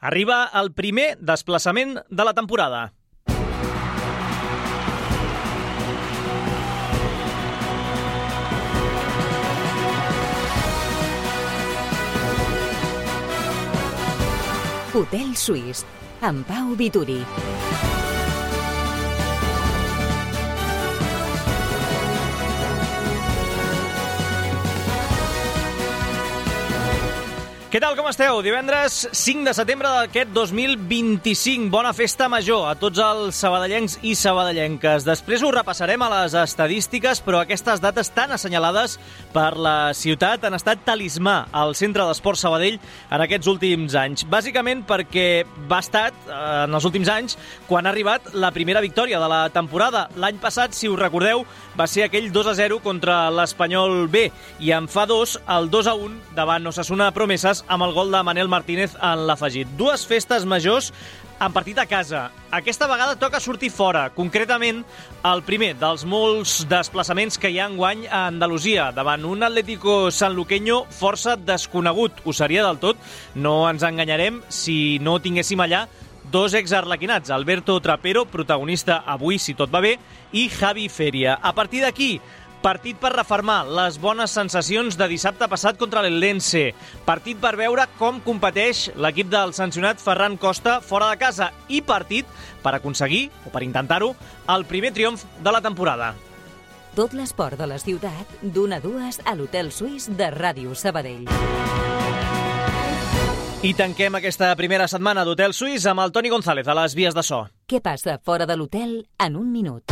Arriba el primer desplaçament de la temporada. Hotel Suís, amb Pau Vituri. Què tal, com esteu? Divendres 5 de setembre d'aquest 2025. Bona festa major a tots els sabadellencs i sabadellenques. Després ho repassarem a les estadístiques, però aquestes dates tan assenyalades per la ciutat han estat talismà al Centre d'Esport Sabadell en aquests últims anys. Bàsicament perquè va estar, en els últims anys, quan ha arribat la primera victòria de la temporada. L'any passat, si us recordeu, va ser aquell 2-0 contra l'Espanyol B, i en fa 2, el 2-1 davant Osasuna Promeses, amb el gol de Manel Martínez en l'afegit. Dues festes majors en partit a casa. Aquesta vegada toca sortir fora, concretament el primer dels molts desplaçaments que hi ha enguany a Andalusia, davant un Atlético sanluqueño força desconegut. Ho seria del tot, no ens enganyarem, si no tinguéssim allà dos exarlequinats, Alberto Trapero, protagonista avui, si tot va bé, i Javi Feria. A partir d'aquí, partit per refermar les bones sensacions de dissabte passat contra l'Eldense. Partit per veure com competeix l'equip del sancionat Ferran Costa fora de casa. I partit per aconseguir, o per intentar-ho, el primer triomf de la temporada. Tot l'esport de la ciutat, d'1 a 2 a l'Hotel Suís de Ràdio Sabadell. I tanquem aquesta primera setmana d'Hotel Suís amb el Toni González a les vies de so. Què passa fora de l'hotel en un minut?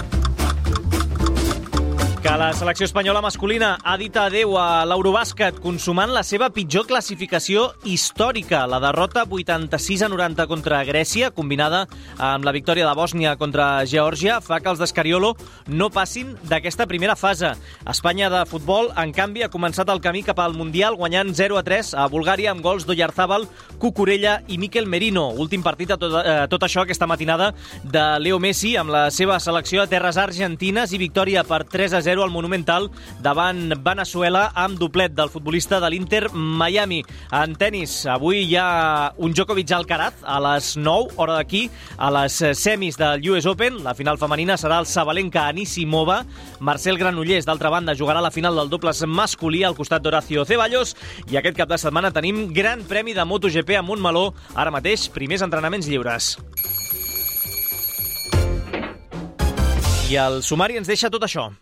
Que la selecció espanyola masculina ha dit adeu a l'Eurobàsquet, consumant la seva pitjor classificació històrica. La derrota 86-90 contra Grècia, combinada amb la victòria de Bòsnia contra Geòrgia, fa que els d'Escariolo no passin d'aquesta primera fase. Espanya de futbol, en canvi, ha començat el camí cap al Mundial, guanyant 0-3 a Bulgària amb gols d'Oyarzabal, Cucurella i Mikel Merino. Últim partit a tot això aquesta matinada de Leo Messi amb la seva selecció a terres argentines i victòria per 3-0 al Monumental davant Venezuela amb doblet del futbolista de l'Inter Miami. En tenis, avui hi ha un Djokovic-Alcaraz a les 9, hora d'aquí, a les semis del US Open. La final femenina serà el Sabalenka-Anisimova. Marcel Granollers, d'altra banda, jugarà la final del dobles masculí al costat d'Horacio Ceballos. I aquest cap de setmana tenim Gran Premi de MotoGP a Montmeló. Ara mateix, primers entrenaments lliures. I el sumari ens deixa tot això.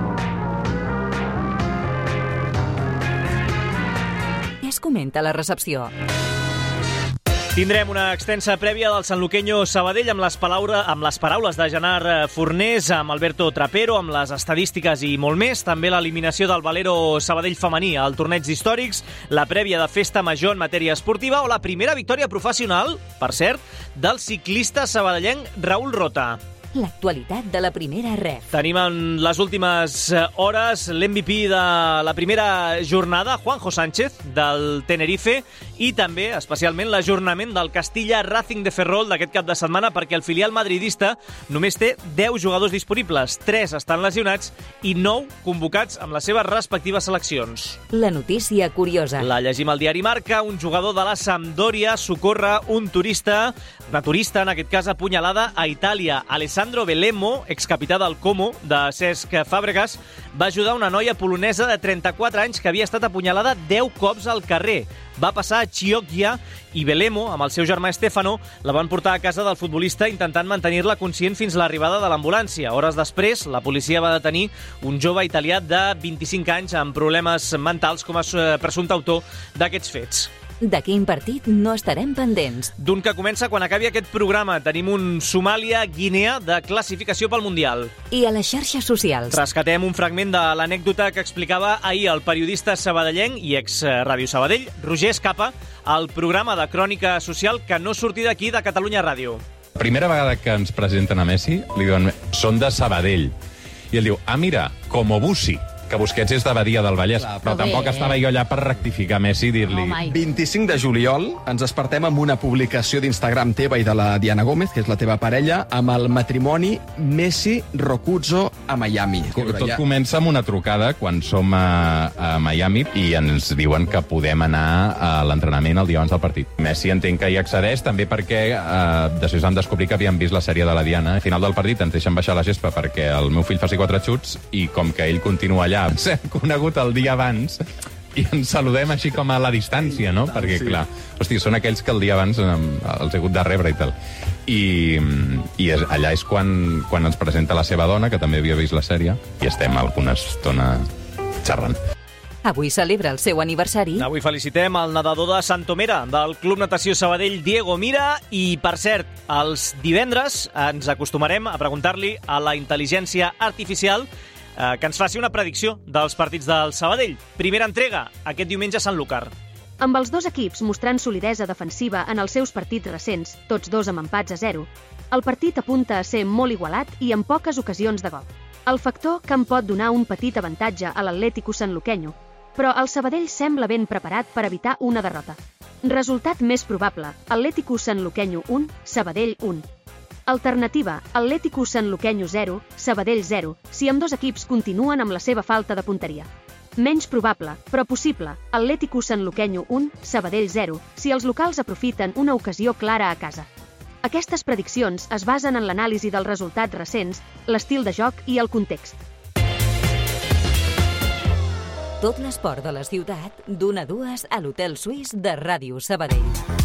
Què es comenta a la recepció? Tindrem una extensa prèvia del sanluqueño Sabadell amb les paraules de Gerard Fornés, amb Alberto Trapero, amb les estadístiques i molt més. També l'eliminació del Valero Sabadell femení al torneig històrics, la prèvia de festa major en matèria esportiva o la primera victòria professional, per cert, del ciclista sabadellenc Raül Rota. L'actualitat de la primera ref. Tenim en les últimes hores l'MVP de la primera jornada, Juanjo Sánchez, del Tenerife, i també, especialment, l'ajornament del Castilla Racing de Ferrol d'aquest cap de setmana, perquè el filial madridista només té 10 jugadors disponibles, 3 estan lesionats i 9 convocats amb les seves respectives seleccions. La notícia curiosa. La llegim al diari Marca. Un jugador de la Sampdoria socorre una turista, en aquest cas apunyalada a Itàlia. Alessandro Belemo, excapità del Como de Cesc Fàbregas, va ajudar una noia polonesa de 34 anys que havia estat apunyalada 10 cops al carrer. Va passar a Chioggia i Belemo, amb el seu germà Stefano, la van portar a casa del futbolista intentant mantenir-la conscient fins a l'arribada de l'ambulància. Hores després, la policia va detenir un jove italià de 25 anys amb problemes mentals com a presumpte autor d'aquests fets. De quin partit no estarem pendents? D'un que comença quan acabi aquest programa. Tenim un Somàlia-Guinea de classificació pel Mundial. I a les xarxes socials? Rescatem un fragment de l'anècdota que explicava ahir el periodista sabadellenc i ex-Ràdio Sabadell, Roger Escapa, al programa de crònica social Que no surti d'aquí, de Catalunya Ràdio. La primera vegada que ens presenten a Messi, li diuen, són de Sabadell. I ell diu, mira, como Bussi. que Busquets és de Badia del Vallès, però tampoc estava jo allà per rectificar Messi i dir-li... 25 de juliol ens despertem amb una publicació d'Instagram teva i de la Diana Gómez, que és la teva parella, amb el matrimoni Messi-Rocuzzo a Miami. Tot comença amb una trucada quan som a Miami i ens diuen que podem anar a l'entrenament el dia abans del partit. Messi entenc que hi accedeix, també perquè després vam descobrir que havíem vist la sèrie de la Diana. Al final del partit ens deixen baixar la gespa perquè el meu fill faci 4 xuts i com que ell continua allà, s'hem conegut el dia abans i ens saludem així com a la distància, no? Perquè, clar, hosti, són aquells que el dia abans els he hagut de rebre i tal. I allà és quan ens presenta la seva dona, que també havia vist la sèrie, i estem alguna estona xerrant. Avui celebra el seu aniversari. Avui felicitem el nedador de Santomera, del Club Natació Sabadell, Diego Mira, i, per cert, els divendres ens acostumarem a preguntar-li a la intel·ligència artificial que ens faci una predicció dels partits del Sabadell. Primera entrega, aquest diumenge a Sanlúcar. Amb els dos equips mostrant solidesa defensiva en els seus partits recents, tots dos amb empats a 0, el partit apunta a ser molt igualat i amb poques ocasions de gol. El factor que en pot donar un petit avantatge a l'Atlético Sanluqueño, però el Sabadell sembla ben preparat per evitar una derrota. Resultat més probable, Atlético Sanluqueño 1, Sabadell 1. Alternativa, Atlético Sanluqueño 0, Sabadell 0, si ambdós equips continuen amb la seva falta de punteria. Menys probable, però possible, Atlético Sanluqueño 1, Sabadell 0, si els locals aprofiten una ocasió clara a casa. Aquestes prediccions es basen en l'anàlisi dels resultats recents, l'estil de joc i el context. Tot l'esport de la ciutat, d'1 a 2 a l'Hotel Suís de Ràdio Sabadell.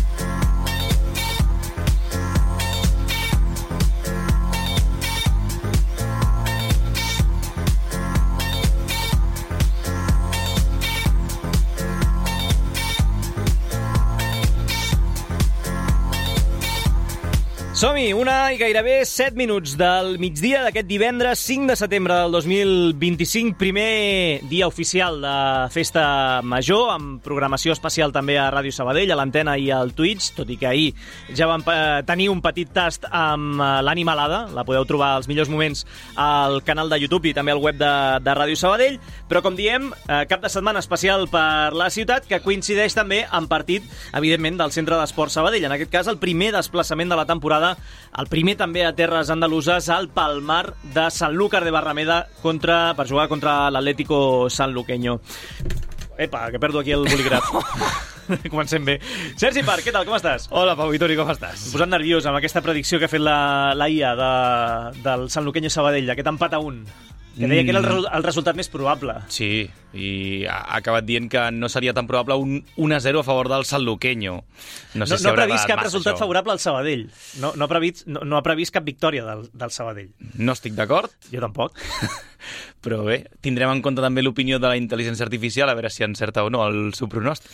Som-hi, 1 i gairebé 7 minuts del migdia d'aquest divendres 5 de setembre del 2025, primer dia oficial de Festa Major, amb programació especial també a Ràdio Sabadell, a l'antena i al Twitch, tot i que ahir ja vam tenir un petit tast amb l'Animalada, la podeu trobar als millors moments al canal de YouTube i també al web de Ràdio Sabadell, però com diem, cap de setmana especial per la ciutat, que coincideix també amb partit, evidentment, del Centre d'Esport Sabadell, en aquest cas el primer desplaçament de la temporada, el primer també a terres andaluses, al Palmar de Sanlúcar de Barrameda per jugar contra l'Atlético Sanluqueño. Epa, que perdo aquí el bolígraf. Comencem bé. Sergi Parc, què tal, com estàs? Hola, Pau Vitori, com estàs? Em posat nerviós amb aquesta predicció que ha fet la IA del Sanluqueño Sabadell, aquest empat a 1. Que deia que era el resultat més probable. Sí, i ha acabat dient que no seria tan probable un 1-0 a favor del Sanluqueño. No sé si ha previst cap resultat favorable al Sabadell. No ha previst cap victòria del Sabadell. No estic d'acord. Jo tampoc. Però bé, tindrem en compte també l'opinió de la intel·ligència artificial, a veure si encerta o no el seu pronòstic.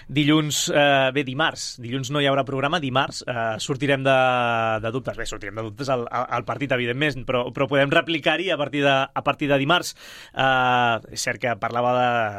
Dimarts no hi haurà programa, dimarts sortirem de dubtes. Bé, sortirem de dubtes al partit, evidentment, però podem replicar-hi a partir de dimarts. És cert que parlava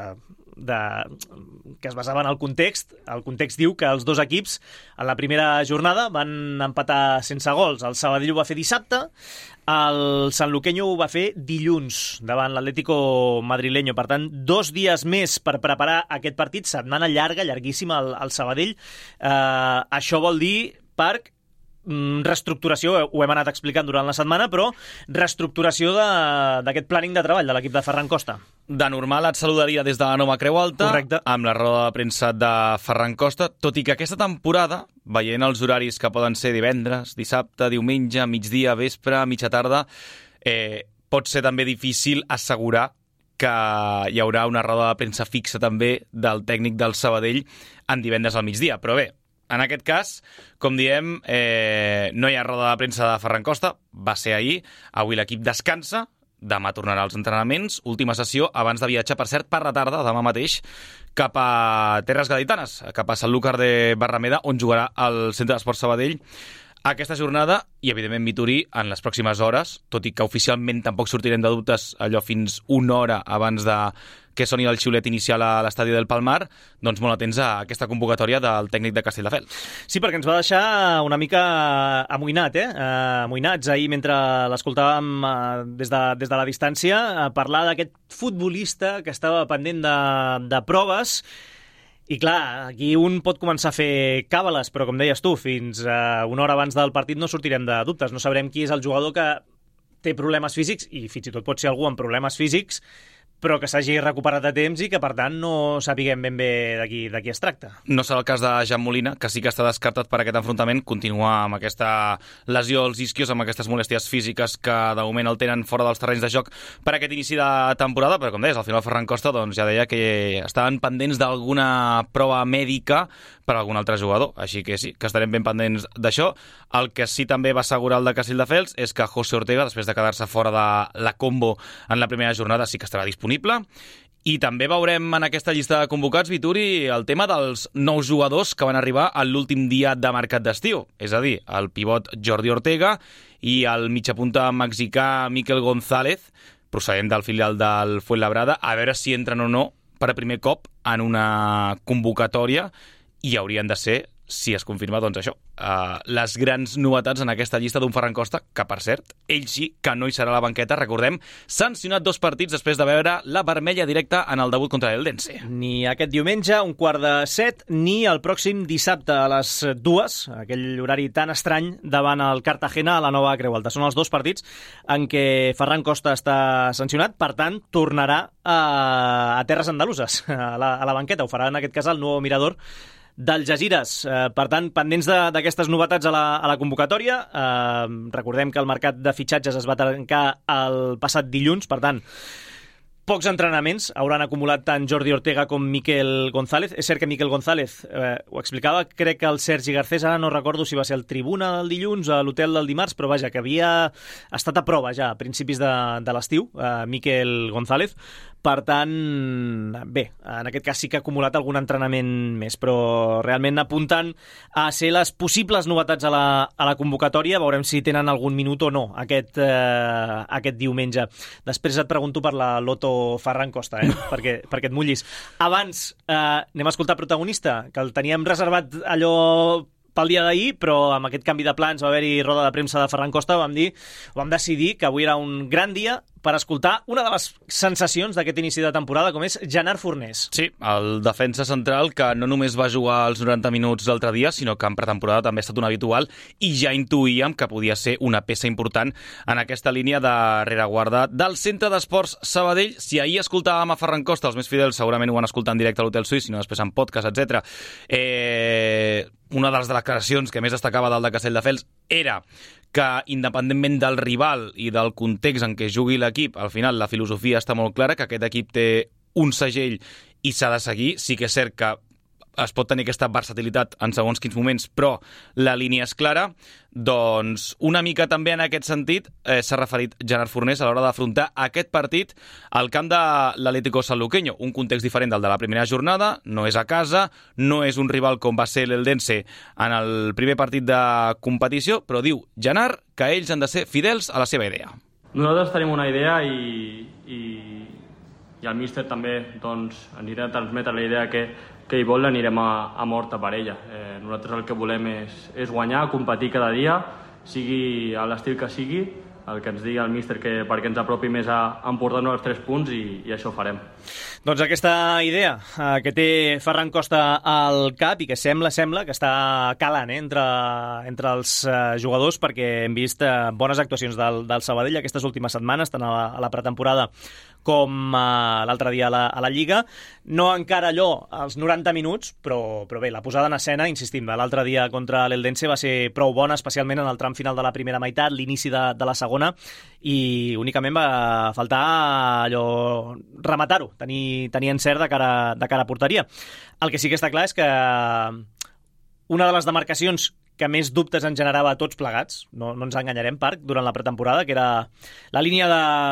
que es basava en el context. El context diu que els dos equips en la primera jornada van empatar sense gols. El Sabadell ho va fer dissabte, el Sanluqueño ho va fer dilluns davant l'Atlético madrileño. Per tant, 2 dies més per preparar aquest partit, setmana llarga, llarguíssima al Sabadell. Això vol dir, Parc, reestructuració, ho hem anat explicant durant la setmana, però reestructuració d'aquest planning de treball de l'equip de Ferran Costa. De normal et saludaria des de la nova Creu Alta. Correcte. Amb la roda de premsa de Ferran Costa, tot i que aquesta temporada, veient els horaris que poden ser divendres, dissabte, diumenge, migdia, vespre, mitja tarda, pot ser també difícil assegurar que hi haurà una roda de premsa fixa també del tècnic del Sabadell en divendres al migdia. Però bé, en aquest cas, com diem, no hi ha roda de premsa de Ferran Costa, va ser ahir, avui l'equip descansa, demà tornarà als entrenaments, última sessió abans de viatjar, per cert, per la tarda, demà mateix, cap a Terres Gaditanes, cap a Sanlúcar de Barrameda, on jugarà el Centre d'Esport Sabadell aquesta jornada i, evidentment, Vitori en les pròximes hores, tot i que oficialment tampoc sortirem de dubtes allò fins 1 hora abans de que soni el xiulet inicial a l'estadi del Palmar, doncs molt atents a aquesta convocatòria del tècnic de Castelldefels. Sí, perquè ens va deixar una mica amoïnat, amoïnats ahir mentre l'escoltàvem des de la distància, parlar d'aquest futbolista que estava pendent de proves. I clar, aquí un pot començar a fer càbales, però com deies tu, fins una hora abans del partit no sortirem de dubtes. No sabrem qui és el jugador que té problemes físics, i fins i tot pot ser algú amb problemes físics, però que s'hagi recuperat a temps i que, per tant, no sapiguem ben bé de qui es tracta. No serà el cas de Jan Molina, que sí que està descartat per aquest enfrontament, continua amb aquesta lesió als isquios, amb aquestes molèsties físiques que de moment el tenen fora dels terrenys de joc per aquest inici de temporada, però com deies, al final Ferran Costa ja deia que estaven pendents d'alguna prova mèdica per a algun altre jugador, així que sí, que estarem ben pendents d'això. El que sí també va assegurar el de Castelldefels és que José Ortega, després de quedar-se fora de la combo en la primera jornada, sí que estarà disponible. I també veurem en aquesta llista de convocats, Vituri, el tema dels nous jugadors que van arribar a l'últim dia de mercat d'estiu, és a dir, el pivot Jordi Ortega i el mitjapunta mexicà Mikel González, procedent del filial del Fuenlabrada, a veure si entren o no per a primer cop en una convocatòria, i haurien de ser, si es confirma, doncs això, les grans novetats en aquesta llista d'un Ferran Costa, que, per cert, ell sí que no hi serà a la banqueta, recordem, sancionat 2 partits després de veure la vermella directa en el debut contra l'Eldense. Ni aquest diumenge, 6:15, ni el pròxim dissabte a les 2, aquell horari tan estrany, davant el Cartagena a la Nova Creu Alta. Són els 2 partits en què Ferran Costa està sancionat, per tant, tornarà a terres andaluses, a la banqueta. Ho farà, en aquest cas, el nou Mirador d'Algesires. Per tant, pendents d'aquestes novetats a la convocatòria. Recordem que el mercat de fitxatges es va tancar el passat dilluns, per tant, pocs entrenaments hauran acumulat tant Jordi Ortega com Mikel González. És cert que Mikel González, ho explicava, crec que el Sergi Garcés, ara no recordo si va ser al Tribuna del dilluns, a l'hotel del dimarts, però vaja, que havia estat a prova ja a principis de l'estiu, Mikel González. Per tant, bé, en aquest cas sí que ha acumulat algun entrenament més, però realment apunten a ser les possibles novetats a la convocatòria. Veurem si tenen algun minut o no aquest diumenge. Després et pregunto per la Loto Ferran Costa, perquè et mullis. Abans, anem a escoltar protagonista, que el teníem reservat allò pel dia d'ahir, però amb aquest canvi de plans va haver-hi roda de premsa de Ferran Costa, vam decidir que avui era un gran dia per escoltar una de les sensacions d'aquest inici de temporada, com és Gerard Fornés. Sí, el defensa central que no només va jugar els 90 minuts l'altre dia, sinó que en pretemporada també ha estat un habitual, i ja intuïem que podia ser una peça important en aquesta línia de rereguarda del Centre d'Esports Sabadell. Si ahir escoltàvem a Ferran Costa, els més fidels segurament ho van escoltar en directe a l'Hotel Suís, sinó després en podcast, etc. Una de les declaracions que més destacava del de Castelldefels era que, independentment del rival i del context en què jugui l'equip, al final la filosofia està molt clara, que aquest equip té un segell i s'ha de seguir. Sí que és cert que es pot tenir aquesta versatilitat en segons quins moments, però la línia és clara. Doncs una mica també en aquest sentit s'ha referit Gerard Fornés a l'hora d'afrontar aquest partit al camp de l'Atlético Sanluqueño, un context diferent del de la primera jornada, no és a casa, no és un rival com va ser l'Eldense en el primer partit de competició, però diu Gerard que ells han de ser fidels a la seva idea. Nosaltres tenim una idea i el míster també doncs, anirà a transmetre la idea que ell vol, anirem a mort per ella. Nosaltres el que volem és guanyar, competir cada dia, sigui a l'estil que sigui, el que ens digui el míster perquè ens apropi més a emportar-nos els 3 punts i això farem. Doncs aquesta idea que té Ferran Costa al cap i que sembla que està calant entre els jugadors, perquè hem vist bones actuacions del Sabadell aquestes últimes setmanes, tant a la pretemporada com l'altre dia a la Lliga. No encara allò als 90 minuts, però bé, la posada en escena, insistim, l'altre dia contra l'Eldense va ser prou bona, especialment en el tram final de la primera meitat, l'inici de la segona, i únicament va faltar allò rematar-ho, tenir encert de cara a porteria. El que sí que està clar és que una de les demarcacions que més dubtes en generava a tots plegats, no ens enganyarem, Parc, durant la pretemporada, que era la línia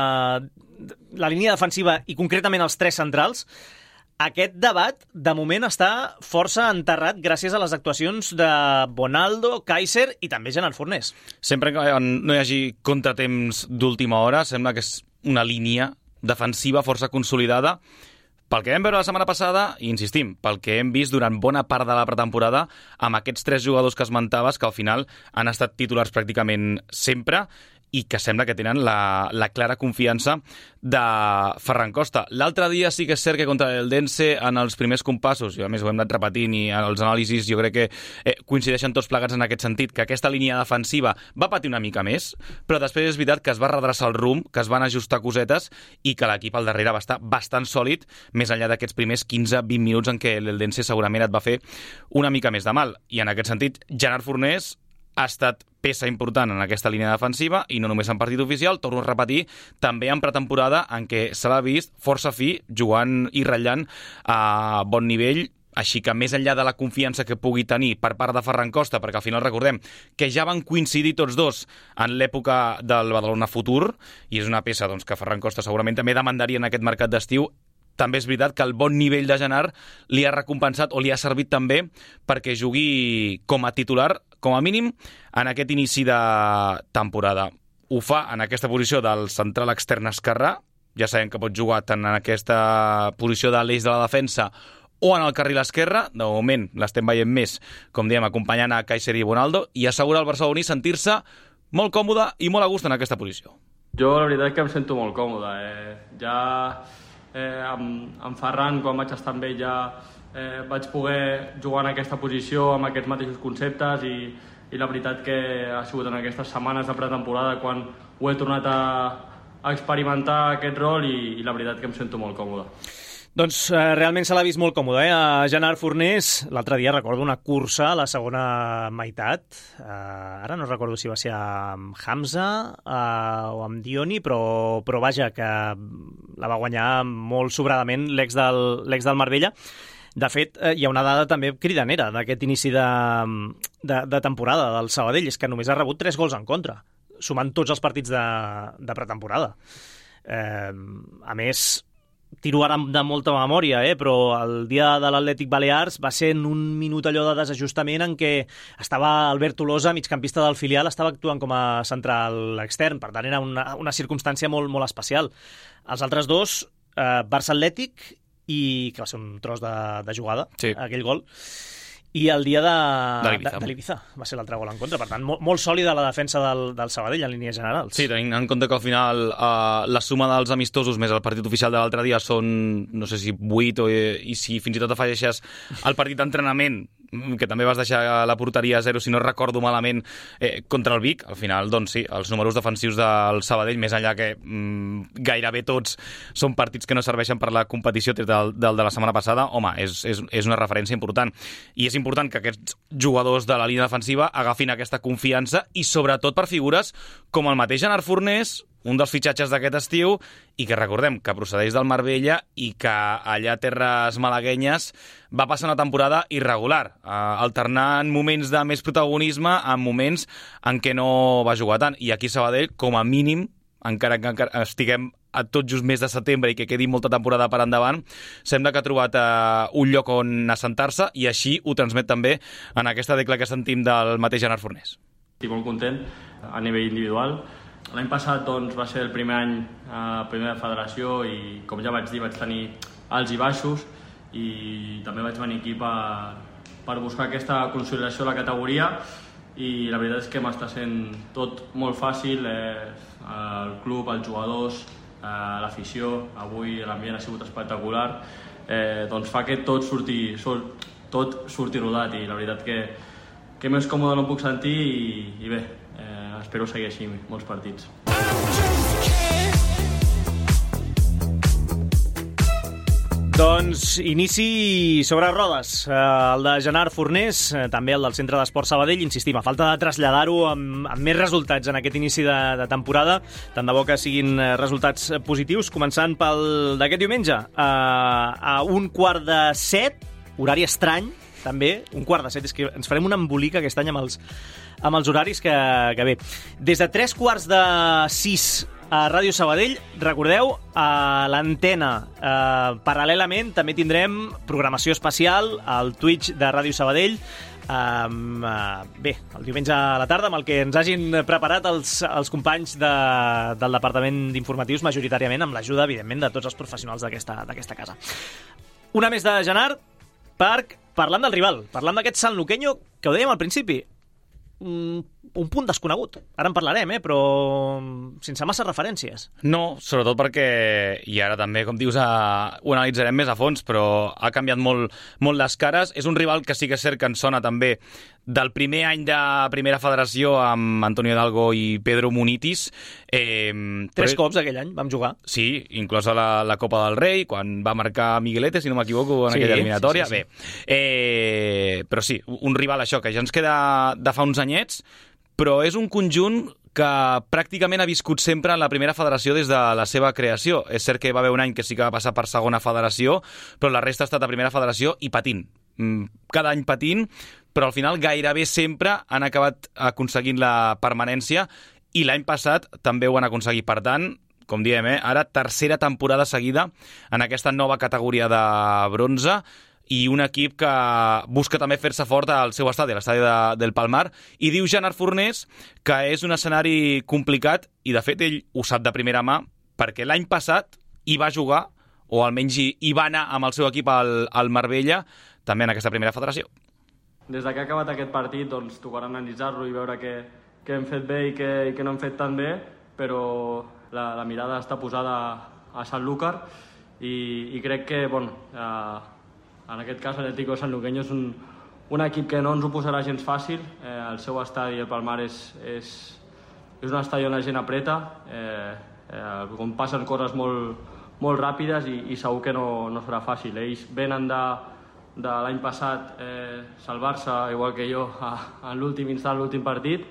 defensiva i concretament els 3 centrals. Aquest debat, de moment, està força enterrat gràcies a les actuacions de Bonaldo, Kaiser i també Gerard Fornés. Sempre que no hi hagi contratemps d'última hora, sembla que és una línia defensiva força consolidada, Pel que vam veure la setmana passada, i insistim, pel que hem vist durant bona part de la pretemporada, amb aquests 3 jugadors que esmentaves, que al final han estat titulars pràcticament sempre, i que sembla que tenen la clara confiança de Ferran Costa. L'altre dia sí que és cert que contra l'Eldense en els primers compassos, i a més ho hem anat repetint i els anàlisis jo crec que coincideixen tots plegats en aquest sentit, que aquesta línia defensiva va patir una mica més, però després és veritat que es va redreçar el rumb, que es van ajustar cosetes i que l'equip al darrere va estar bastant sòlid, més enllà d'aquests primers 15-20 minuts en què l'Eldense segurament et va fer una mica més de mal. I en aquest sentit, Gerard Fornés ha estat peça important en aquesta línia defensiva i no només en partit oficial, torno a repetir, també en pretemporada en què se l'ha vist força fi, jugant i ratllant a bon nivell. Així que més enllà de la confiança que pugui tenir per part de Ferran Costa, perquè al final recordem que ja van coincidir tots dos en l'època del Badalona Futur, i és una peça doncs, que Ferran Costa segurament també demandaria en aquest mercat d'estiu. També és veritat que el bon nivell de Gerard li ha recompensat o li ha servit també perquè jugui com a titular, com a mínim, en aquest inici de temporada. Ho fa en aquesta posició del central extern esquerrà, ja sabem que pot jugar tant en aquesta posició de l'eix de la defensa o en el carril esquerre. De moment l'estem veient més, com diem, acompanyant a Kaiser i Bonaldo, i assegura al barceloní sentir-se molt còmode i molt a gust en aquesta posició. Jo la veritat és que em sento molt còmode. Amb Ferran, quan vaig estar amb ell, vaig poder jugar en aquesta posició amb aquests mateixos conceptes i la veritat que ha sigut en aquestes setmanes de pretemporada quan ho he tornat a experimentar aquest rol i la veritat que em sento molt còmode. Doncs realment se l'ha vist molt còmode, a Gerard Fornés. L'altre dia recordo una cursa a la segona meitat. Ara no recordo si va ser amb Hamza o amb Dioni, però vaja, que la va guanyar molt sobradament l'ex del Marbella. De fet, hi ha una dada també cridanera d'aquest inici de temporada del Sabadell, és que només ha rebut 3 gols en contra, sumant tots els partits de pretemporada. A més, tiro ara de molta memòria, però el dia de l'Atlètic Balears va ser en un minut allò de desajustament en què estava Albert Tolosa, migcampista del filial, estava actuant com a central extern, per tant era una circumstància molt, molt especial. Els altres dos, Barça Atlètic, i que va ser un tros de jugada, sí, aquell gol, i el dia de l'Ibiza va ser l'altre gol en contra. Per tant, molt sòlida la defensa del Sabadell en línies generals. Sí, tenint en compte que al final la suma dels amistosos més el partit oficial de l'altre dia són, no sé si 8, i si fins i tot afegeixes el partit d'entrenament, que també vas deixar la porteria a 0, si no recordo malament, contra el Vic, al final, doncs sí, els números defensius del Sabadell, més enllà que gairebé tots són partits que no serveixen per la competició del de la setmana passada, home, és una referència important. I és important que aquests jugadors de la línia defensiva agafin aquesta confiança i sobretot per figures com el mateix Gerard Fornés, un dels fitxatges d'aquest estiu, i que recordem que procedeix del Marbella i que allà a terres malaguenyes va passar una temporada irregular, alternant moments de més protagonisme amb moments en què no va jugar tant. I aquí Sabadell, com a mínim, encara que estiguem a tot just mes de setembre i que quedi molta temporada per endavant, sembla que ha trobat un lloc on assentar-se, i així ho transmet també en aquesta decla que sentim del mateix Gerard Fornés. Estic molt content a nivell individual. L'any passat doncs, va ser el primer any a primera federació i, com ja vaig dir, vaig tenir alts i baixos, i també vaig venir aquí per buscar aquesta consolidació a la categoria, i la veritat és que m'està sent tot molt fàcil. El club, els jugadors, l'afició, avui l'ambient ha sigut espectacular, doncs fa que tot surti rodat, i la veritat que més còmode no em puc sentir, i bé, espero seguir així molts partits. Doncs inici sobre rodes, el de Gerard Fornés, també el del Centre d'Esport Sabadell. Insistim, a falta de traslladar-ho amb més resultats en aquest inici de temporada, tant de bo que siguin resultats positius, començant pel d'aquest diumenge, a 6:15, horari estrany, també, 6:15, és que ens farem una embolica aquest any amb els horaris que bé. Des de 5:45 a Ràdio Sabadell, recordeu, a l'antena, paral·lelament també tindrem programació especial al Twitch de Ràdio Sabadell Bé, el diumenge a la tarda, amb el que ens hagin preparat els companys del Departament d'Informatius, majoritàriament amb l'ajuda, evidentment, de tots els professionals d'aquesta casa. Una més de Genart, parlant del rival, parlant d'aquest sanluqueño, que ho dèiem al principi, un punt desconegut. Ara en parlarem, però sense massa referències. No, sobretot perquè, i ara també, com dius, ho analitzarem més a fons, però ha canviat molt les cares. És un rival que sí que és cert que ens sona també del primer any de Primera Federació amb Antonio Hidalgo i Pedro Munitis. 3 cops aquell any vam jugar. Sí, inclosa la Copa del Rei, quan va marcar Miguelete, si no m'equivoco, en aquella eliminatòria. Sí. Bé, però sí, un rival això, que ja ens queda de fa uns anyets, però és un conjunt que pràcticament ha viscut sempre en la Primera Federació des de la seva creació. És cert que va haver un any que sí que va passar per Segona Federació, però la resta ha estat a Primera Federació i patint. Cada any patint, però al final gairebé sempre han acabat aconseguint la permanència i l'any passat també ho han aconseguit. Per tant, com diem, ara tercera temporada seguida en aquesta nova categoria de bronze, i un equip que busca també fer-se fort al seu estadi, l'estadi del Palmar, i diu Genart Fornés que és un escenari complicat, i de fet ell ho sap de primera mà, perquè l'any passat hi va jugar, o almenys hi va anar amb el seu equip al Marbella, també en aquesta Primera Federació. Des que ha acabat aquest partit, doncs tocarà analitzar-lo i veure què hem fet bé i què no hem fet tan bé, però la mirada està posada a Sanlúcar i crec que, en aquest cas, l'Atlético Sanluqueño és un equip que no ens ho posarà gens fàcil. El seu estadi, el Palmar, és un estadi on la gent apreta, on passen coses molt ràpides i segur que no serà fàcil. Ells venen de l'any passat salvar-se, igual que jo, en l'últim instant, l'últim partit,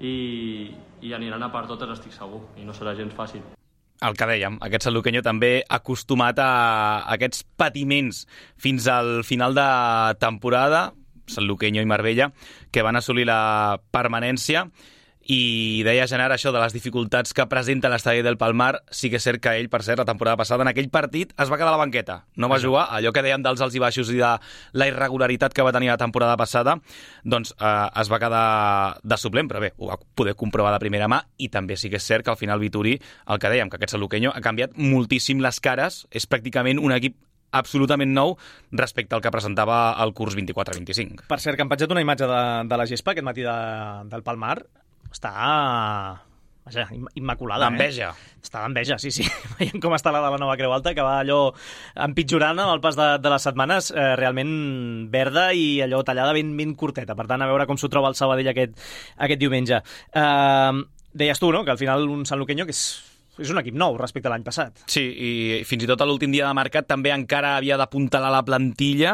i aniran a per totes, estic segur, i no serà gens fàcil. El que dèiem, aquest sanluqueño també acostumat a aquests patiments fins al final de temporada, Sanluqueño i Marbella, que van assolir la permanència. I deia Genart això de les dificultats que presenta l'estadi del Palmar. Sí que és cert que ell, per cert, la temporada passada, en aquell partit, es va quedar a la banqueta. No va jugar, allò que dèiem dels alts i baixos i de la irregularitat que va tenir la temporada passada, doncs es va quedar de suplent, però bé, ho va poder comprovar de primera mà, i també sí que és cert que al final Vitorí, el que dèiem, que aquest Sanluqueño ha canviat moltíssim les cares, és pràcticament un equip absolutament nou respecte al que presentava el curs 24-25. Per cert, que han penjat una imatge de la gespa aquest matí del Palmar. Està immaculada. D'enveja. Està d'enveja, sí. Veiem com està la de la Nova Creu Alta, que va allò empitjorant amb el pas de les setmanes, realment verda i allò tallada ben curteta. Per tant, a veure com s'ho troba el Sabadell aquest diumenge. Deies tu, no?, que al final un Sanluqueño que és un equip nou respecte a l'any passat. Sí, i fins i tot a l'últim dia de mercat també encara havia d'apuntalar la plantilla,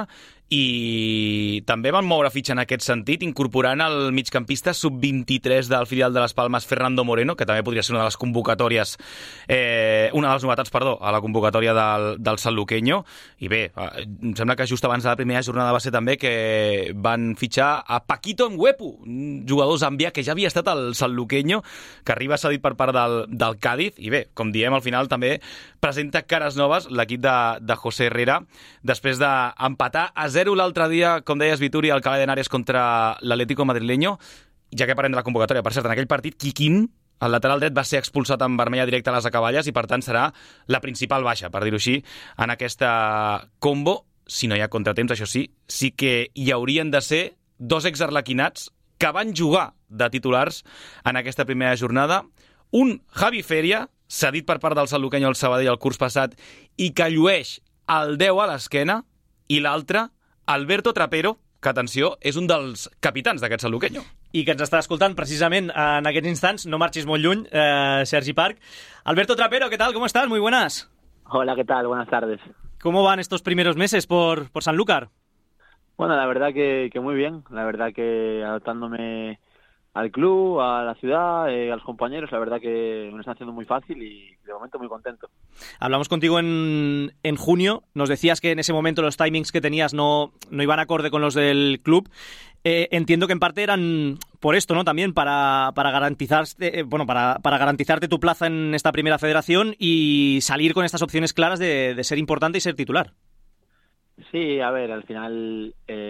i també van moure fitxa en aquest sentit, incorporant el migcampista sub-23 del filial de les Palmes, Fernando Moreno, que també podria ser una de les convocatòries, una de les novetats, a la convocatòria del Sanluqueño. I bé, em sembla que just abans de la primera jornada va ser també que van fitxar a Paquito Mwepu, un jugador zambià que ja havia estat al Sanluqueño, que arriba cedit per part del Cádiz, i bé, com diem, al final també presenta cares noves l'equip de José Herrera, després d'empatar a 0 l'altre dia, com deies, Vituri, al Alcalá de Henares contra l'Atlético madrileño. Ja que parlem de la convocatòria, per cert, en aquell partit, Quiquín, el lateral dret, va ser expulsat amb vermella directa a les acaballes i, per tant, serà la principal baixa, per dir-ho així, en aquesta combo. Si no hi ha contratemps, això sí que hi haurien de ser 2 exarlequinats que van jugar de titulars en aquesta primera jornada. Un, Javi Feria, cedit per part del Sanluqueño al Sabadell el curs passat i que llueix el 10 a l'esquena, i l'altre, Alberto Trapero, que, atenció, és un dels capitans d'aquest Sanluqueño. I que ens està escoltant precisament en aquests instants, no marxis molt lluny, Sergi Parc. Alberto Trapero, ¿qué tal? ¿Cómo estás? Muy buenas. Hola, ¿qué tal? Buenas tardes. ¿Cómo van estos primeros meses por Sanlúcar? Bueno, la verdad que muy bien. La verdad que adaptándome al club, a la ciudad, a los compañeros, la verdad que me lo están haciendo muy fácil y de momento muy contento. Hablamos contigo en junio, nos decías que en ese momento los timings que tenías no iban acorde con los del club. Entiendo que en parte eran por esto, ¿no? También para garantizarte, para garantizarte tu plaza en esta primera federación y salir con estas opciones claras de ser importante y ser titular. Sí, a ver, al final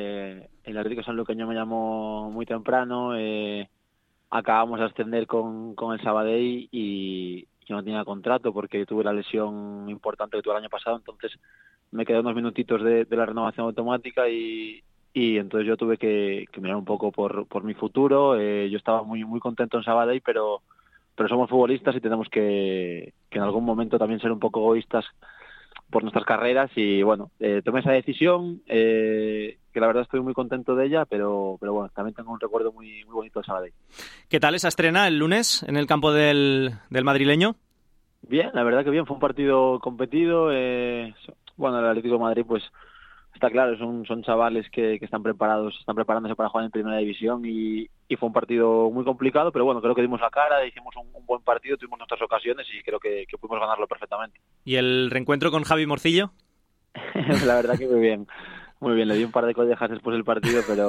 el Atlético Sanluqueño me llamó muy temprano, acabamos de ascender con el Sabadell y yo no tenía contrato porque tuve la lesión importante que tuve el año pasado, entonces me quedé unos minutitos de la renovación automática y entonces yo tuve que mirar un poco por mi futuro. Yo estaba muy muy contento en Sabadell, pero somos futbolistas y tenemos que en algún momento también ser un poco egoístas por nuestras carreras y bueno, tomé esa decisión, que la verdad estoy muy contento de ella, pero bueno, también tengo un recuerdo muy muy bonito de Sabadell. ¿Qué tal esa estrena el lunes en el campo del madrileño? Bien, la verdad que bien, fue un partido competido. Bueno, el Atlético de Madrid, pues está claro, son chavales que están preparándose para jugar en Primera División y fue un partido muy complicado, pero bueno, creo que dimos la cara, hicimos un buen partido, tuvimos nuestras ocasiones y creo que pudimos ganarlo perfectamente. ¿Y el reencuentro con Javi Morcillo? La verdad que muy bien. Muy bien, le di un par de collejas después del partido, pero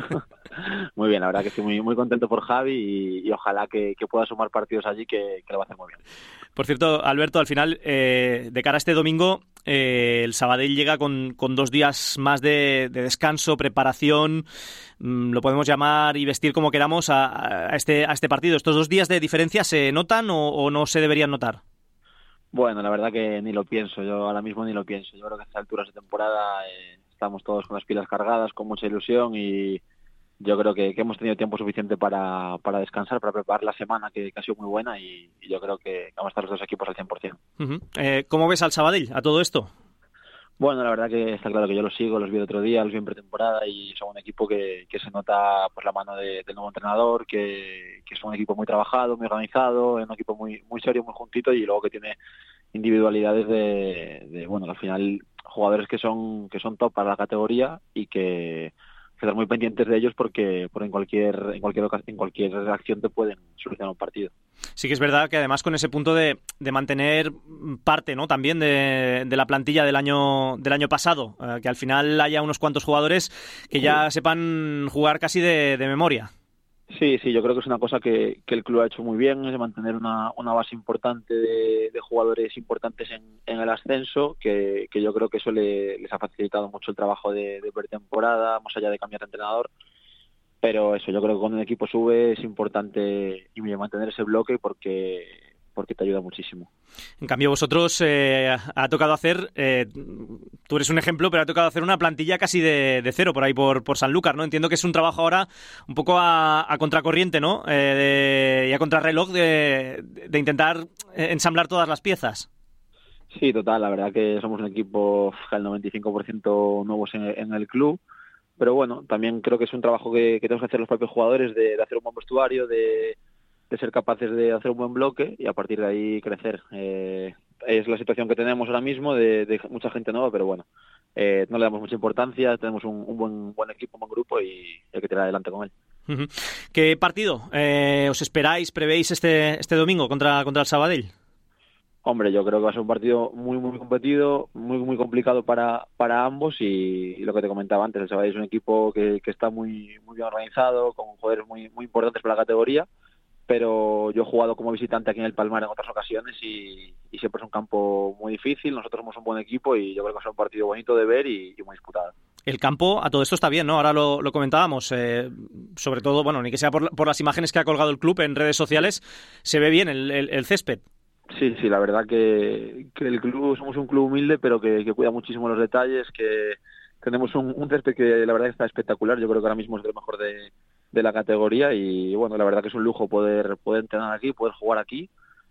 muy bien, la verdad que estoy muy, muy contento por Javi y ojalá que pueda sumar partidos allí, que lo va a hacer muy bien. Por cierto, Alberto, al final, de cara a este domingo, el Sabadell llega con 2 días más de descanso, preparación, lo podemos llamar y vestir como queramos a este partido. ¿Estos 2 días de diferencia se notan o no se deberían notar? Bueno, la verdad que ni lo pienso, yo ahora mismo ni lo pienso. Yo creo que a estas alturas de temporada estamos todos con las pilas cargadas, con mucha ilusión y yo creo que hemos tenido tiempo suficiente para descansar, para preparar la semana que ha sido muy buena y yo creo que vamos a estar los dos equipos al 100%. Uh-huh. ¿Cómo ves al Sabadell a todo esto? Bueno, la verdad que está claro que yo los sigo, los vi el otro día, los vi en pretemporada y son un equipo que se nota por la mano del nuevo entrenador, que es un equipo muy trabajado, muy organizado, un equipo muy muy serio, muy juntito y luego que tiene individualidades de bueno, al final jugadores que son top para la categoría y que estar muy pendientes de ellos porque en cualquier acción te pueden solucionar un partido. Sí que es verdad que además con ese punto de mantener parte, ¿no?, también de la plantilla del año pasado, que al final haya unos cuantos jugadores que ya sepan jugar casi de memoria. Sí, yo creo que es una cosa que el club ha hecho muy bien, es de mantener una base importante de jugadores importantes en el ascenso, que yo creo que eso les ha facilitado mucho el trabajo de pretemporada, más allá de cambiar de entrenador. Pero eso, yo creo que cuando un equipo sube es importante y mantener ese bloque porque te ayuda muchísimo. En cambio, vosotros ha tocado hacer, tú eres un ejemplo, pero ha tocado hacer una plantilla casi de cero por ahí, por Sanlúcar, ¿no? Entiendo que es un trabajo ahora un poco a contracorriente, ¿no? Y a contrarreloj de intentar ensamblar todas las piezas. Sí, total, la verdad que somos un equipo al 95% nuevos en el club. Pero bueno, también creo que es un trabajo que tenemos que hacer los propios jugadores de hacer un buen vestuario, de ser capaces de hacer un buen bloque y a partir de ahí crecer. Es la situación que tenemos ahora mismo de mucha gente nueva, pero bueno, no le damos mucha importancia, tenemos un buen equipo, un buen grupo y hay que tirar adelante con él. Uh-huh. ¿Qué partido os esperáis, prevéis este domingo contra el Sabadell? Hombre, yo creo que va a ser un partido muy muy competido, muy muy complicado para ambos y lo que te comentaba antes, el Sabadell es un equipo que está muy muy bien organizado, con jugadores muy muy importantes para la categoría, pero yo he jugado como visitante aquí en el Palmar en otras ocasiones y siempre es un campo muy difícil, nosotros somos un buen equipo y yo creo que va a ser un partido bonito de ver y muy disputado. El campo, a todo esto está bien, ¿no? Ahora lo comentábamos, sobre todo, bueno, ni que sea por las imágenes que ha colgado el club en redes sociales, se ve bien el césped. Sí, la verdad que el club, somos un club humilde, pero que cuida muchísimo los detalles, que tenemos un césped que la verdad está espectacular, yo creo que ahora mismo es de lo mejor de la categoría y bueno, la verdad que es un lujo poder entrenar aquí, poder jugar aquí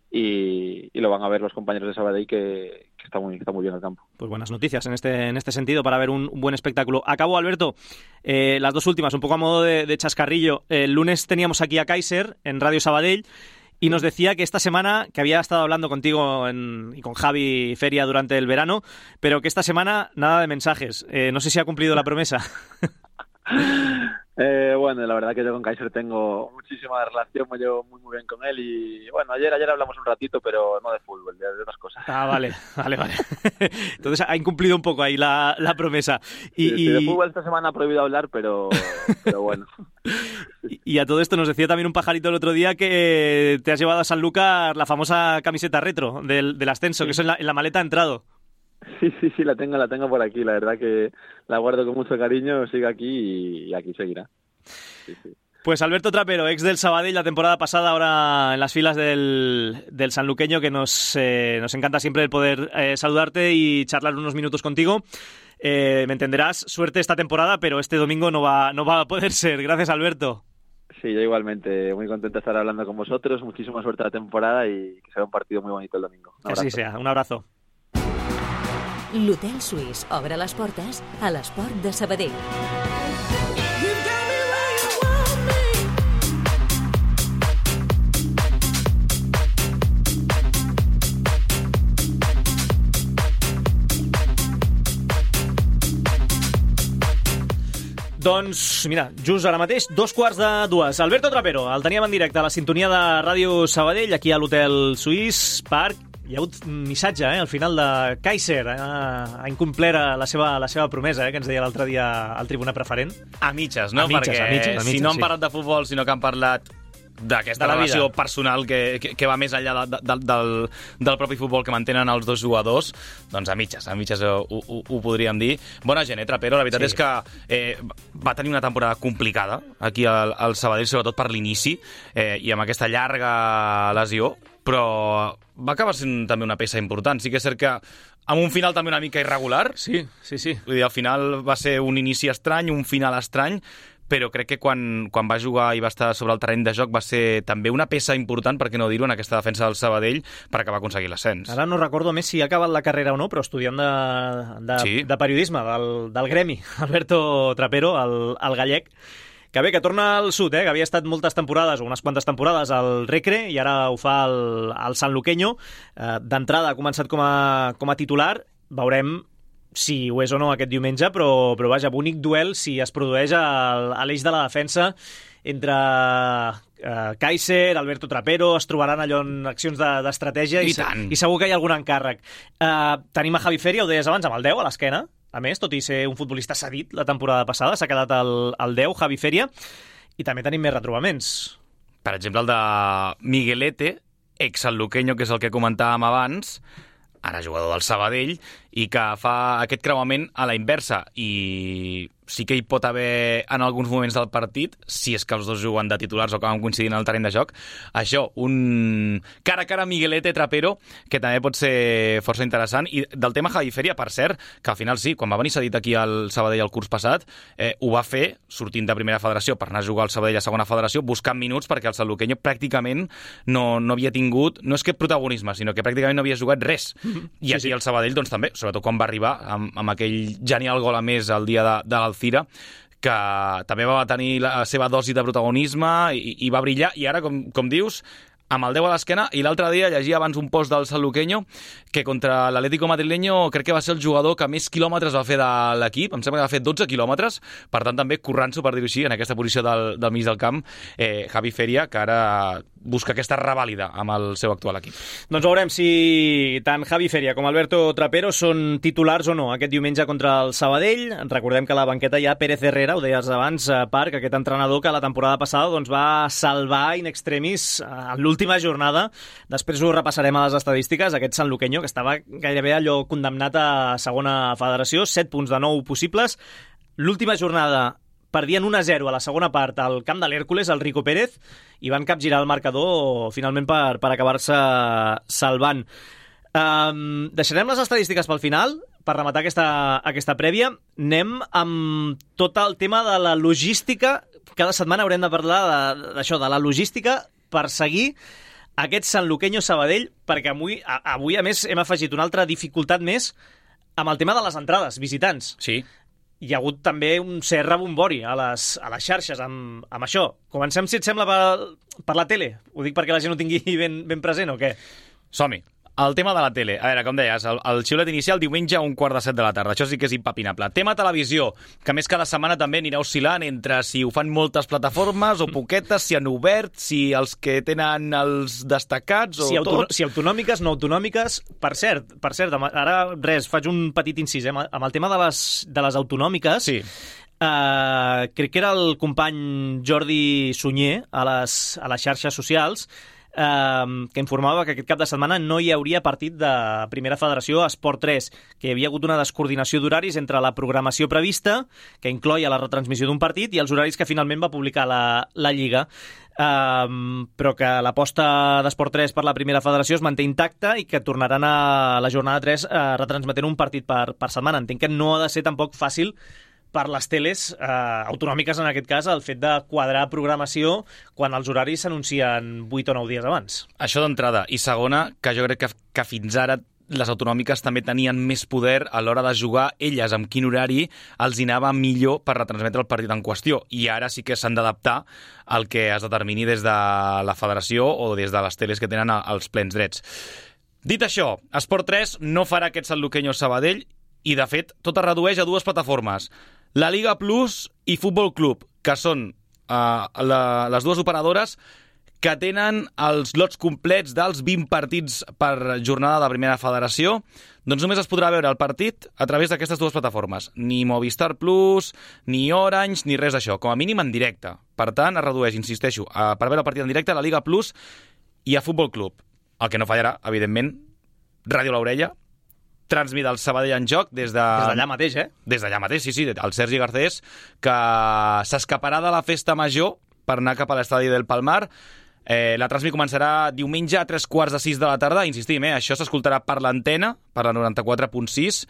y lo van a ver los compañeros de Sabadell que está muy bien el campo. Pues buenas noticias en este sentido para ver un buen espectáculo. Acabo, Alberto, las dos últimas, un poco a modo de chascarrillo. El lunes teníamos aquí a Kaiser en Radio Sabadell y nos decía que esta semana, que había estado hablando contigo y con Javi Feria durante el verano, pero que esta semana nada de mensajes. No sé si ha cumplido la promesa. Bueno, la verdad que yo con Kaiser tengo muchísima relación, me llevo muy bien con él y bueno, ayer hablamos un ratito, pero no de fútbol, de otras cosas. Ah, vale. Entonces ha incumplido un poco ahí la promesa. Sí, de fútbol esta semana ha prohibido hablar, pero bueno. Y a todo esto nos decía también un pajarito el otro día que te has llevado a Sanlúcar la famosa camiseta retro del ascenso, que eso en la maleta ha entrado. Sí, la tengo por aquí. La verdad que la guardo con mucho cariño, sigue aquí y aquí seguirá. Sí. Pues Alberto Trapero, ex del Sabadell la temporada pasada, ahora en las filas del sanluqueño, que nos encanta siempre el poder saludarte y charlar unos minutos contigo. Me entenderás, suerte esta temporada, pero este domingo no va a poder ser. Gracias, Alberto. Sí, yo igualmente, muy contento de estar hablando con vosotros. Muchísima suerte la temporada y que sea un partido muy bonito el domingo. Que así sea, un abrazo. L'Hotel Suís obre les portes a l'esport de Sabadell. Doncs, mira, just ara mateix, 2:45. Alberto Trapero, el teníem en directe a la sintonia de Ràdio Sabadell, aquí a l'Hotel Suís Park. Hi ha hagut un missatge, al final de Kaiser. Ha incomplert la seva promesa, que ens deia l'altre dia al Tribuna Preferent. A mitges, no? A mitges, Perquè si no han parlat de futbol, sinó que han parlat d'aquesta relació personal que va més enllà del propi futbol que mantenen els dos jugadors, doncs a mitges ho podríem dir. Bona gent, Trapero, la veritat és que va tenir una temporada complicada aquí al Sabadell, sobretot per l'inici, i amb aquesta llarga lesió, però va acabar sent també una peça important. Sí que és cert que amb un final també una mica irregular. Sí. Vull dir, al final va ser un inici estrany, un final estrany, però crec que quan va jugar i va estar sobre el terreny de joc va ser també una peça important, per què no dir-ho, en aquesta defensa del Sabadell per acabar aconseguir l'ascens. Ara no recordo més si ha acabat la carrera o no, però estudiant de periodisme del gremi, Alberto Trapero, el gallec, que bé, que torna al sud, que havia estat moltes temporades, o unes quantes temporades al Recre, i ara ho fa al Sanluqueño. D'entrada ha començat com a titular, veurem si ho és o no aquest diumenge, però vaja, bonic duel si es produeix a l'eix de la defensa entre Kaiser, Alberto Trapero, es trobaran allò en accions d'estratègia i segur que hi ha algun encàrrec. Tenim a Javi Feria, ho deies abans, amb el 10 a l'esquena, a més, tot i ser un futbolista cedit la temporada passada, s'ha quedat al 10, Javi Feria, i també tenim més retrobaments. Per exemple, el de Miguelete, ex-sanluqueño, que és el que comentàvem abans, ara jugador del Sabadell, i que fa aquest creuament a la inversa, i sí que hi pot haver en alguns moments del partit, si és que els dos juguen de titulars o acaben coincidint en el terreny de joc, això, un cara a cara Miguelete Trapero, que també pot ser força interessant. I del tema Javi Feria, per cert, que al final sí, quan va venir cedit aquí al Sabadell el curs passat, ho va fer sortint de primera federació per anar a jugar al Sabadell a segona federació, buscant minuts, perquè el sanluqueño pràcticament no havia tingut, no és que protagonisme, sinó que pràcticament no havia jugat res. I aquí al Sabadell, doncs també, sobretot quan va arribar amb aquell genial gol a més el dia de l'Alcira, que també va tenir la seva dosi de protagonisme i va brillar, i ara, com dius, amb el 10 a l'esquena. I l'altre dia llegia abans un post del Sanluqueño que contra l'Atlético Madrileño crec que va ser el jugador que més quilòmetres va fer de l'equip, em sembla que va fer 12 quilòmetres, per tant també currant-s'ho, per dir-ho així, en aquesta posició del mig del camp, Javi Feria, que ara busca aquesta revàlida amb el seu actual equip. Doncs veurem si tant Javi Feria com Alberto Trapero són titulars o no aquest diumenge contra el Sabadell. Recordem que a la banqueta hi ha Pérez Herrera, ho deies abans, Parc, aquest entrenador que la temporada passada doncs, va salvar in extremis en l'última jornada. Després ho repassarem a les estadístiques, aquest sanluqueño, que estava gairebé allò condemnat a segona federació, 7 punts de 9 possibles. L'última jornada perdien 1-0 a la segona part al camp de l'Hèrcules, el Rico Pérez, i van capgirar el marcador finalment per acabar-se salvant. Deixarem les estadístiques pel final, per rematar aquesta prèvia. Anem amb tot el tema de la logística. Cada setmana haurem de parlar d'això, de la logística per seguir aquest Sanluqueño Sabadell, perquè avui, a més, hem afegit una altra dificultat més amb el tema de les entrades, visitants. Sí. Hi ha hagut també un cert rebombori a les xarxes amb això. Comencem, si et sembla, per la tele. Ho dic perquè la gent ho tingui ben present, o què? Som-hi. El tema de la tele. A veure, com deies, el xiulet inicial diumenge a 6:45 de la tarda. Això sí que és impepinable. Tema televisió, que més cada setmana també anirà oscil·lant entre si ho fan moltes plataformes o poquetes, si han obert, si els que tenen els destacats o tots. Si autonòmiques, no autonòmiques. Per cert, ara res, faig un petit incís. Amb el tema de les autonòmiques, sí. Crec que era el company Jordi Sunyer a les xarxes socials, que informava que aquest cap de setmana no hi hauria partit de Primera Federació a Esport 3, que hi havia hagut una descoordinació d'horaris entre la programació prevista, que incloïa la retransmissió d'un partit, i els horaris que finalment va publicar la Lliga. Però que l'aposta d'Esport 3 per la Primera Federació es manté intacta i que tornaran a la jornada 3 retransmetent un partit per setmana. Entenc que no ha de ser tampoc fàcil per les teles autonòmiques, en aquest cas, el fet de quadrar programació quan els horaris s'anuncien 8 o 9 dies abans. Això d'entrada. I segona, que jo crec que fins ara les autonòmiques també tenien més poder a l'hora de jugar elles amb quin horari els hi anava millor per retransmetre el partit en qüestió. I ara sí que s'han d'adaptar al que es determini des de la federació o des de les teles que tenen els plens drets. Dit això, Esport 3 no farà aquest Sanluqueño Sabadell i, de fet, tot es redueix a dues plataformes. La Liga Plus i Futbol Club, que són les dues operadores que tenen els lots complets dels 20 partits per jornada de Primera Federació, doncs només es podrà veure el partit a través d'aquestes dues plataformes. Ni Movistar Plus, ni Orange, ni res d'això. Com a mínim en directe. Per tant, es redueix, insisteixo, per veure el partit en directe a la Liga Plus i a Futbol Club. El que no fallarà, evidentment, Ràdio L'Orella, transmit el Sabadell en joc des d'allà mateix, Des d'allà mateix, sí. El Sergi Garcés, que s'escaparà de la festa major per anar cap a l'estadi del Palmar. La transmissió començarà diumenge a 5:45 de la tarda. Insistim, això s'escoltarà per l'antena, per la 94.6,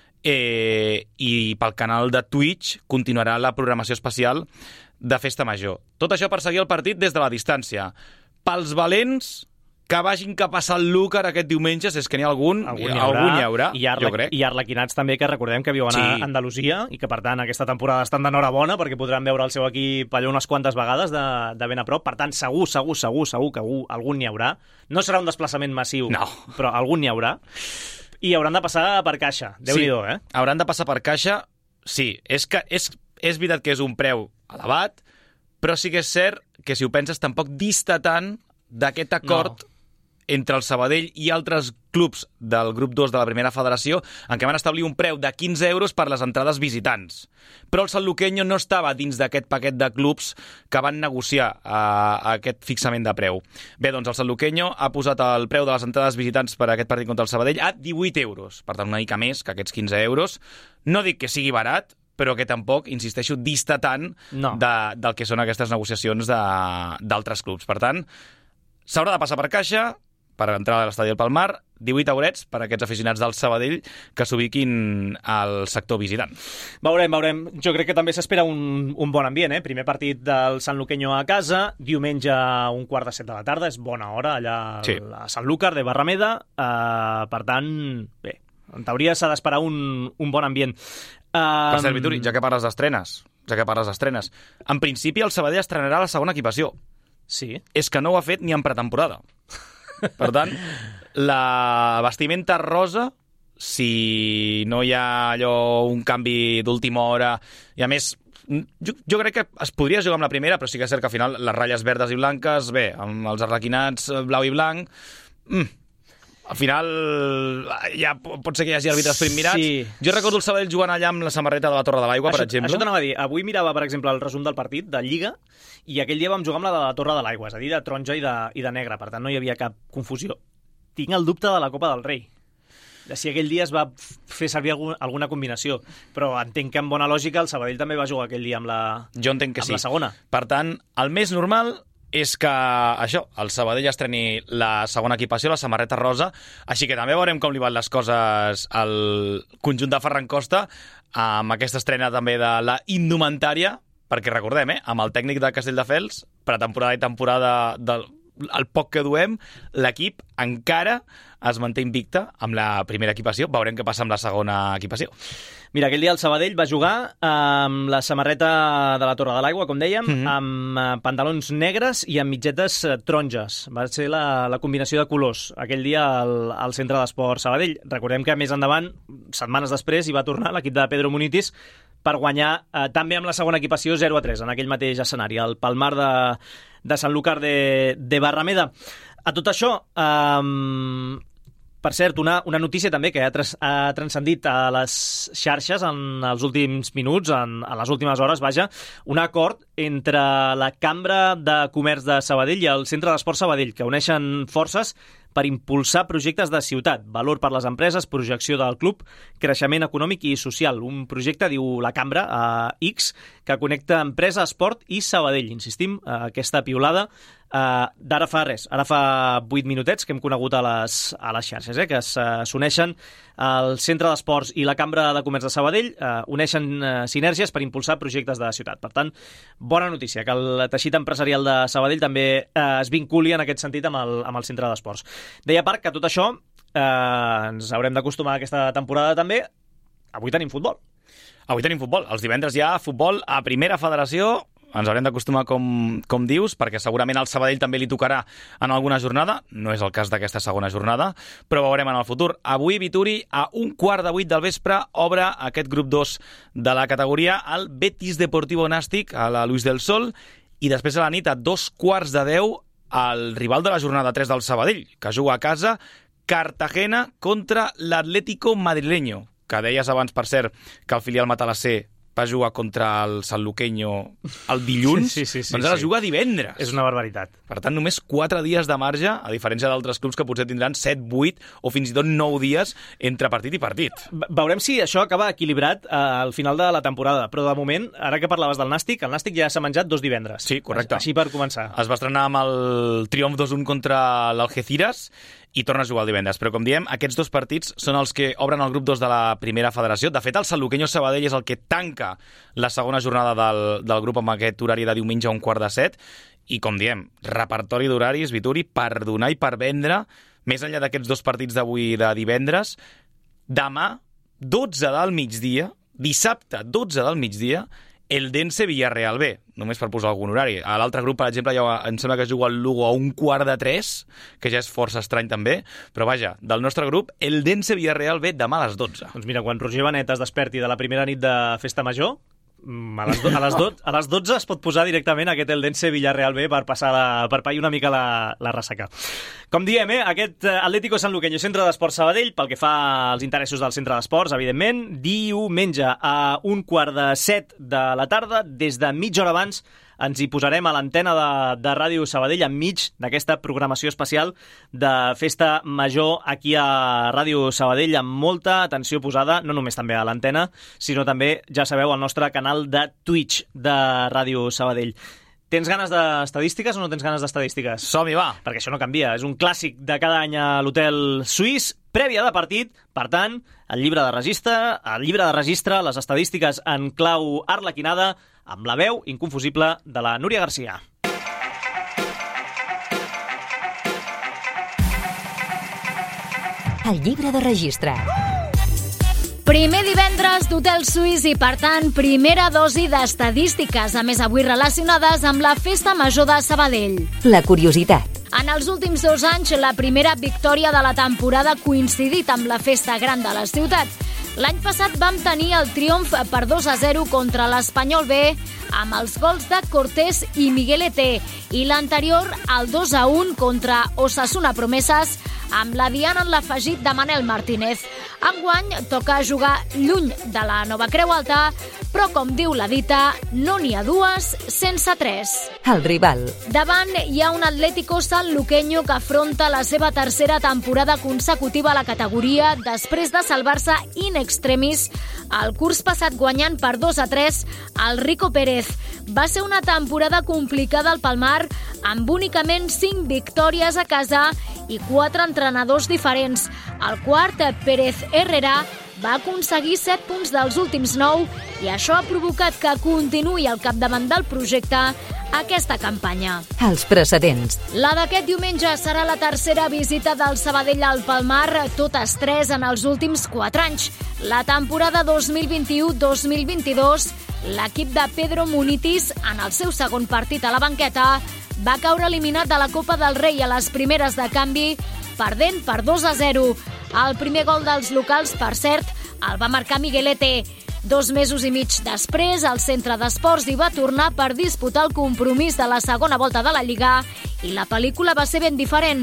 i pel canal de Twitch continuarà la programació especial de Festa Major. Tot això per seguir el partit des de la distància. Pels valents, que vagin cap a Sant Lúcar aquest diumenge, si és que n'hi ha algun hi haurà, jo crec. I arlequinats també, que recordem que viuen a Andalusia i que, per tant, aquesta temporada estan d'enhorabona perquè podran veure el seu equip allà unes quantes vegades de ben a prop. Per tant, segur que algun n'hi haurà. No serà un desplaçament massiu, no, però algun n'hi haurà. I hauran de passar per caixa. Déu-n'hi-do, Hauran de passar per caixa, sí. És veritat que és un preu elevat, però sí que és cert que, si ho penses, tampoc dista tant d'aquest acord entre el Sabadell i altres clubs del grup 2 de la Primera Federació, en què van establir un preu de 15 euros per les entrades visitants. Però el Sanluqueño no estava dins d'aquest paquet de clubs que van negociar aquest fixament de preu. Bé, doncs el Sanluqueño ha posat el preu de les entrades visitants per a aquest partit contra el Sabadell a 18 euros. Per tant, una mica més que aquests 15 euros. No dic que sigui barat, però que tampoc, insisteixo, dista tant del que són aquestes negociacions d'altres clubs. Per tant, s'haurà de passar per caixa per entrar a l'estadi del Palmar, 18 eurets per a aquests aficionats del Sabadell que s'ubiquin al sector visitant. Veurem. Jo crec que també s'espera un bon ambient, Primer partit del Sanluqueño a casa, diumenge a 6:45 de la tarda, és bona hora allà a Sanlúcar de Barrameda. Per tant, bé, en teoria s'ha d'esperar un bon ambient. Per cert, Vituri, ja que parles d'estrenes, en principi el Sabadell estrenarà la segona equipació. Sí. És que no ho ha fet ni en pretemporada. Per tant, la vestimenta rosa, si no hi ha allò un canvi d'última hora, i a més, jo crec que es podria jugar amb la primera, però sí que és cert que al final les ratlles verdes i blanques, bé, amb els arlequinats blau i blanc, al final ja pot ser que hi hagi àrbitres primmirats. Sí. Jo recordo el Sabadell jugant allà amb la samarreta de la Torre de l'Aigua, per exemple. Això t'anava a dir. Avui mirava, per exemple, el resum del partit de Lliga, i aquell dia vam jugar amb la de la Torre de l'Aigua, és a dir, de taronja i de negre. Per tant, no hi havia cap confusió. Tinc el dubte de la Copa del Rei, de si aquell dia es va fer servir alguna combinació. Però entenc que, amb bona lògica, el Sabadell també va jugar aquell dia amb la segona. Per tant, el més normal és que el Sabadell estreni la segona equipació, la samarreta rosa, així que també veurem com li van les coses al conjunt de Ferran Costa amb aquesta estrena també de la indumentària, perquè recordem, amb el tècnic de Castelldefels, pretemporada i temporada el poc que duem, l'equip encara es manté invicte amb la primera equipació. Veurem què passa amb la segona equipació. Mira, aquell dia el Sabadell va jugar amb la samarreta de la Torre de l'Aigua, com dèiem, amb pantalons negres i amb mitgetes taronges. Va ser la combinació de colors aquell dia al Centre d'Esport Sabadell. Recordem que més endavant, setmanes després, hi va tornar l'equip de Pedro Munitis per guanyar també amb la segona equipació 0-3 en aquell mateix escenari, al Palmar de Sanlúcar de Barrameda. A tot això, Per cert, una notícia també que ha transcendit a les xarxes en els últims minuts, en les últimes hores, vaja, un acord entre la Cambra de Comerç de Sabadell i el Centre d'Esport Sabadell, que uneixen forces per impulsar projectes de ciutat, valor per les empreses, projecció del club, creixement econòmic i social. Un projecte, diu la Cambra, X, que connecta empresa, esport i Sabadell. Insistim, aquesta piulada d'ara fa res, ara fa 8 minutets que hem conegut a les xarxes, que s'uneixen el Centre d'Esports i la Cambra de Comerç de Sabadell, uneixen sinergies per impulsar projectes de ciutat. Per tant, bona notícia, que el teixit empresarial de Sabadell també es vinculi en aquest sentit amb el Centre d'Esports. Deia Parc que tot això ens haurem d'acostumar a aquesta temporada també. Avui tenim futbol. Avui tenim futbol. Els divendres hi ha futbol a Primera Federació. Ens haurem d'acostumar, com dius, perquè segurament al Sabadell també li tocarà en alguna jornada. No és el cas d'aquesta segona jornada, però ho veurem en el futur. Avui, Vituri, a 7:15 del vespre, obre aquest grup 2 de la categoria el Betis Deportivo Nàstic a la Luis del Sol, i després a la nit, a 9:15, el rival de la jornada 3 del Sabadell, que juga a casa, Cartagena contra l'Atlético Madrileño, que deies abans, per cert, que el filial matalasser va jugar contra el Sanluqueño el dilluns, sí, doncs ara juga divendres. És una barbaritat. Per tant, només 4 dies de marge, a diferència d'altres clubs que potser tindran 7, 8 o fins i tot 9 dies entre partit i partit. Veurem si això acaba equilibrat al final de la temporada, però de moment, ara que parlaves del Nàstic, el Nàstic ja s'ha menjat 2 divendres. Sí, correcte. Així per començar. Es va estrenar amb el triomf 2-1 contra l'Algeciras i torna a jugar el divendres. Però, com diem, aquests 2 partits són els que obren el grup 2 de la Primera Federació. De fet, el Sanluqueño Sabadell és el que tanca la segona jornada del grup amb aquest horari de diumenge a 6:15. I, com diem, repertori d'horaris, Vituri, per donar i per vendre, més enllà d'aquests 2 partits d'avui de divendres. Demà, 12 del migdia, dissabte, 12 del migdia, Eldense Villarreal B, només per posar algun horari. A l'altre grup, per exemple, em sembla que juga el Lugo a 2:15, que ja és força estrany també, però vaja, del nostre grup, Eldense Villarreal B demà a les 12. Doncs mira, quan Roger Benet es desperti de la primera nit de Festa Major, a les 12 es pot posar directament aquest Eldense Villarreal B per pair una mica la ressaca. Com diem, aquest Atlético Sanluqueño, Centre d'Esports Sabadell, pel que fa als interessos del Centre d'Esports, evidentment, diumenge a 6:15 de la tarda, des de mitja hora abans ens hi posarem a l'antena de Ràdio Sabadell enmig d'aquesta programació especial de Festa Major aquí a Ràdio Sabadell, amb molta atenció posada, no només també a l'antena, sinó també, ja sabeu, al nostre canal de Twitch de Ràdio Sabadell. Tens ganes d'estadístiques o no tens ganes d'estadístiques? Som-hi, va! Perquè això no canvia. És un clàssic de cada any a l'Hotel Suís, prèvia de partit. Per tant, el llibre de registre, les estadístiques en clau arlequinada, amb la veu inconfusible de la Núria Garcia. El llibre de registre. Primer divendres d'Hotel Suís i, per tant, primera dosi d'estadístiques, a més avui relacionades amb la Festa Major de Sabadell. La curiositat. En els últims 2 anys, la primera victòria de la temporada ha coincidit amb la Festa Gran de la ciutat. L'any passat vam tenir el triomf per 2-0 contra l'Espanyol B amb els gols de Cortés i Miguelete, i l'anterior el 2-1 contra Osasuna Promeses amb la diana en l'afegit de Manel Martínez. Enguany toca jugar lluny de la Nova Creu Alta, però, com diu la dita, no n'hi ha 2 sense 3. El rival. Davant hi ha un Atlético Sanluqueño que afronta la seva tercera temporada consecutiva a la categoria després de salvar-se in extremis el curs passat guanyant per 2-3 al Rico Pérez. Va ser una temporada complicada al Palmar, amb únicament 5 victòries a casa i 4 entrenadors diferents. El quart, Pérez Herrera, va aconseguir 7 punts dels últims 9 i això ha provocat que continuï al capdavant del projecte aquesta campanya. Els precedents. La d'aquest diumenge serà la tercera visita del Sabadell al Palmar, totes 3 en els últims 4 anys. La temporada 2021-2022, l'equip de Pedro Munitis, en el seu segon partit a la banqueta, va caure eliminat de la Copa del Rei a les primeres de canvi, perdent per 2-0. El primer gol dels locals, per cert, el va marcar Miguelete. 2 mesos i mig després, el Centre d'Esports hi va tornar per disputar el compromís de la segona volta de la Lliga i la pel·lícula va ser ben diferent.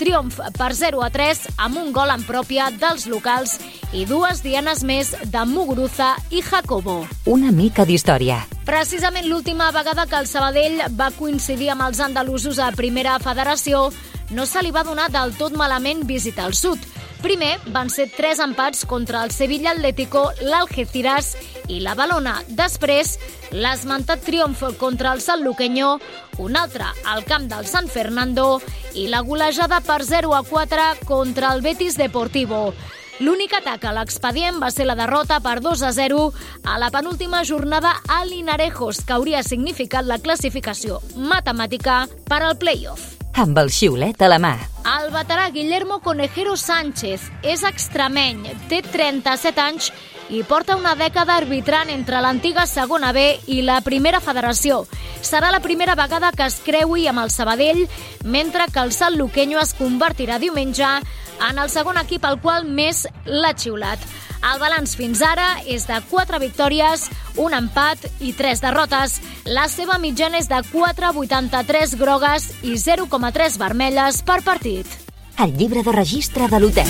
triomf per 0-3 amb un gol en pròpia dels locals i 2 dianes més de Muguruza i Jacobo. Una mica d'història. Precisament l'última vegada que el Sabadell va coincidir amb els andalusos a Primera Federació, no se li va donar del tot malament visitar el sud. Primer van ser 3 empats contra el Sevilla Atlético, l'Algeciras i la Valona. Després, l'esmentat triomf contra el Sanluqueño, un altre al camp del San Fernando i la golejada per 0-4 contra el Betis Deportivo. L'únic atac a l'expedient va ser la derrota per 2-0 a la penúltima jornada a Linarejos, que hauria significat la classificació matemàtica per al play-off. Amb el xiulet a la mà. El veterà Guillermo Conejero Sánchez és extremeny, té 37 anys i porta una dècada arbitrant entre l'antiga segona B i la Primera Federació. Serà la primera vegada que es creui amb el Sabadell, mentre que el Sanluqueño es convertirà diumenge en el segon equip al qual més l'ha xiulat. El balanç fins ara és de 4 victòries, un empat i 3 derrotes. La seva mitjana és de 4,83 grogues i 0,3 vermelles per partit. El llibre de registre de l'hotel.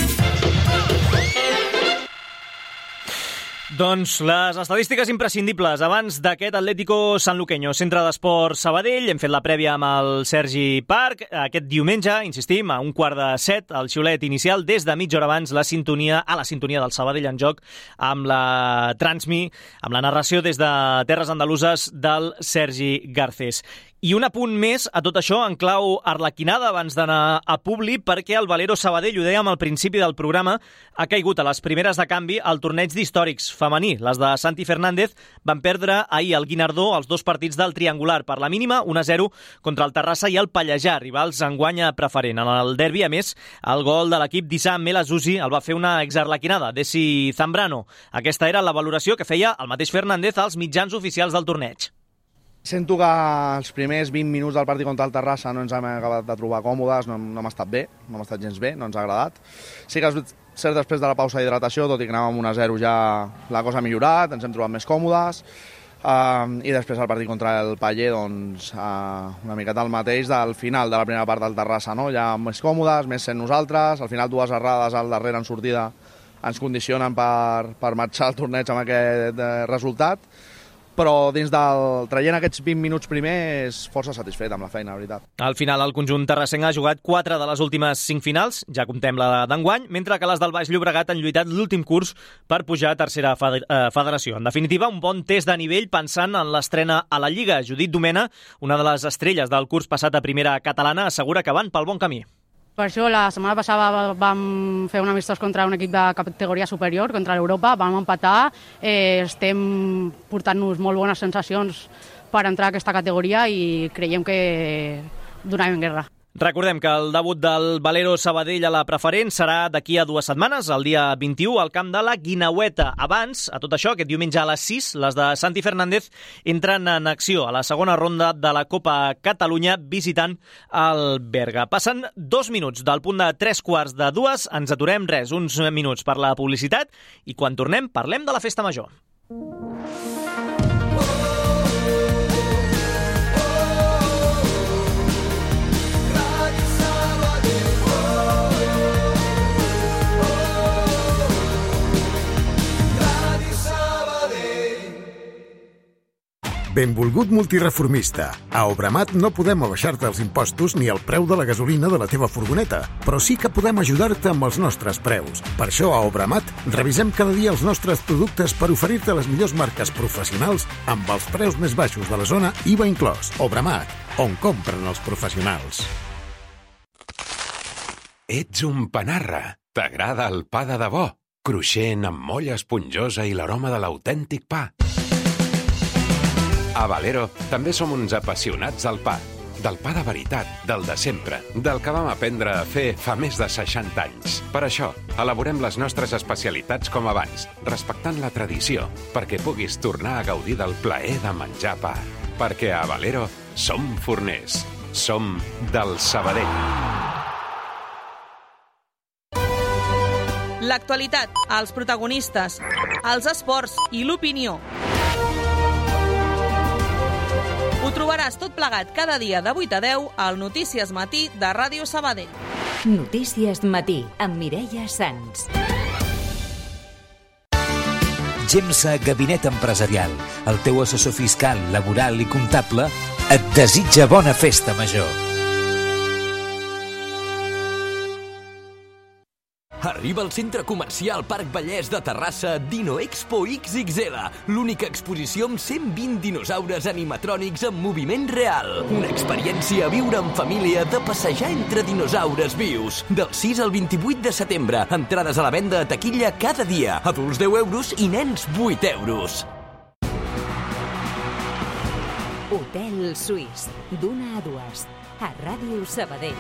Doncs les estadístiques imprescindibles abans d'aquest Atlético Sanluqueño. Centre d'Esport Sabadell, hem fet la prèvia amb el Sergi Parc. Aquest diumenge, insistim, a 6:45, el xiulet inicial, des de mitja hora abans, la sintonia del Sabadell en joc, amb la Transmi, amb la narració des de Terres Andaluses del Sergi Garcés. I un apunt més a tot això en clau arlequinada abans d'anar a Publi, perquè el Valero Sabadell, ho dèiem al principi del programa, ha caigut a les primeres de canvi al torneig d'històrics femení. Les de Santi Fernández van perdre ahir al Guinardó els 2 partits del triangular, per la mínima 1-0 contra el Terrassa i el Pallejà, rivals en guanya preferent. En el derbi, a més, el gol de l'equip d'Issam Melazuzi el va fer una exarlequinada, Desi Zambrano. Aquesta era la valoració que feia el mateix Fernández als mitjans oficials del torneig. Sento que els primers 20 minuts del partit contra el Terrassa no ens hem acabat de trobar còmodes, no hem estat bé, no hem estat gens bé, no ens ha agradat. Sí que és cert, després de la pausa d'hidratació, tot i que anàvem 1-0 ja la cosa ha millorat, ens hem trobat més còmodes, i després el partit contra el Paller, doncs, una miqueta el mateix del final de la primera part del Terrassa, no? Ja més còmodes, més sent nosaltres, al final 2 errades al darrere en sortida ens condicionen per marxar al torneig amb aquest resultat, però traient aquests 20 minuts primers, força satisfet amb la feina, la veritat. Al final, el conjunt terrassenc ha jugat 4 de les últimes 5 finals, ja comptem la d'enguany, mentre que les del Baix Llobregat han lluitat l'últim curs per pujar a tercera federació. En definitiva, un bon test de nivell pensant en l'estrena a la Lliga. Judit Domena, una de les estrelles del curs passat a primera catalana, assegura que van pel bon camí. Per això la setmana passada vam fer un amistós contra un equip de categoria superior, contra l'Europa, vam empatar, estem portant-nos molt bones sensacions per entrar a aquesta categoria i creiem que donarem guerra. Recordem que el debut del Valero Sabadell a la preferent serà d'aquí a 2 setmanes, el dia 21, al camp de la Guineueta. Abans, a tot això, aquest diumenge a les 6, les de Santi Fernández entren en acció a la segona ronda de la Copa Catalunya visitant el Berga. Passen 2 minuts del punt de 3:45, ens aturem uns minuts per la publicitat i quan tornem parlem de la Festa Major. Benvolgut multireformista. A Obramat no podem abaixar-te els impostos ni el preu de la gasolina de la teva furgoneta, però sí que podem ajudar-te amb els nostres preus. Per això, a Obramat, revisem cada dia els nostres productes per oferir-te les millors marques professionals amb els preus més baixos de la zona, IVA inclòs. Obramat, on compren els professionals. Ets un panarra. T'agrada el pa de debò? Cruixent, amb molla esponjosa i l'aroma de l'autèntic pa. A Valero també som uns apassionats del pa. Del pa de veritat, del de sempre, del que vam aprendre a fer fa més de 60 anys. Per això, elaborem les nostres especialitats com abans, respectant la tradició, perquè puguis tornar a gaudir del plaer de menjar pa. Perquè a Valero som forners. Som del Sabadell. L'actualitat, els protagonistes, els esports i l'opinió. Ho trobaràs tot plegat cada dia de 8 a 10 al Notícies Matí de Ràdio Sabadell. Notícies Matí, amb Mireia Sans. GEMSA Gabinet Empresarial, el teu assessor fiscal, laboral i comptable, et desitja bona festa major. Arriba al centre comercial Parc Vallès de Terrassa Dino Expo XXL, l'única exposició amb 120 dinosaures animatrònics en moviment real. Una experiència a viure en família de passejar entre dinosaures vius. Del 6 al 28 de setembre, entrades a la venda a taquilla cada dia. Adults 10 euros i nens 8 euros. Hotel Suís, d'1 a 2, a Ràdio Sabadell.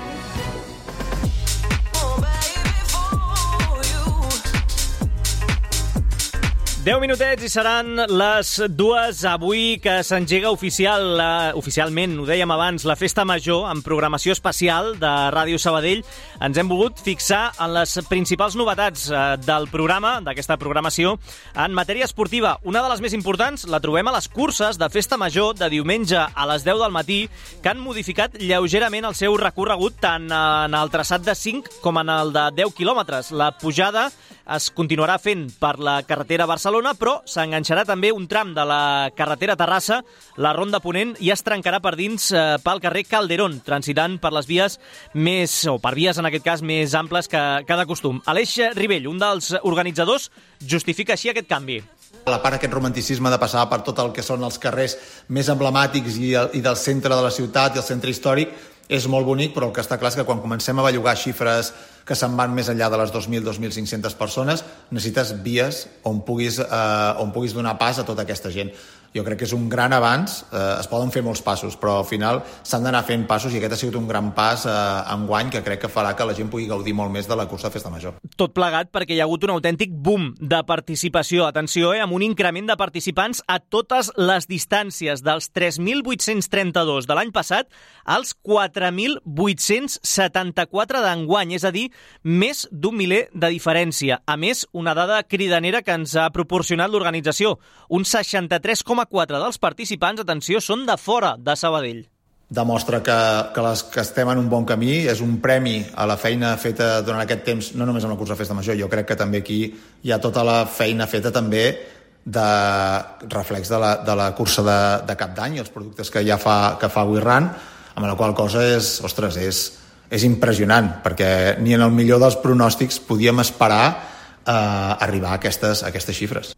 10 minutets i seran les 2 avui que s'engega oficialment, ho dèiem abans, la Festa Major amb programació especial de Ràdio Sabadell. Ens hem volgut fixar en les principals novetats del programa, d'aquesta programació, en matèria esportiva. Una de les més importants la trobem a les curses de Festa Major de diumenge a les 10 del matí, que han modificat lleugerament el seu recorregut tant en el traçat de 5 com en el de 10 quilòmetres. La pujada es continuarà fent per la carretera Barcelona, però s'enganxarà també un tram de la carretera Terrassa, la Ronda Ponent, i es trencarà per dins pel carrer Calderón, transitant per les vies per vies en aquest cas més amples que de costum. Aleix Ribell, un dels organitzadors, justifica així aquest canvi. La part aquest romanticisme de passar per tot el que són els carrers més emblemàtics i del centre de la ciutat i el centre històric és molt bonic, però el que està clar és que quan comencem a bellugar xifres que se'n van més enllà de les 2.000-2.500 persones, necessites vies on puguis donar pas a tota aquesta gent. Jo crec que és un gran avanç, es poden fer molts passos, però al final s'han d'anar fent passos i aquest ha sigut un gran pas enguany que crec que farà que la gent pugui gaudir molt més de la cursa de Festa Major. Tot plegat perquè hi ha hagut un autèntic boom de participació. Atenció, amb un increment de participants a totes les distàncies, dels 3.832 de l'any passat als 4.874 d'enguany, és a dir, més d'un miler de diferència. A més, una dada cridanera que ens ha proporcionat l'organització, un 63,4% dels participants, atenció, són de fora de Sabadell. Demostra que estem en un bon camí, és un premi a la feina feta durant aquest temps, no només amb la cursa de Festa Major, jo crec que també aquí hi ha tota la feina feta també de reflex de la cursa de cap d'any i els productes que ja fa WeRun, amb la qual cosa és impressionant, perquè ni en el millor dels pronòstics podíem esperar arribar a aquestes xifres.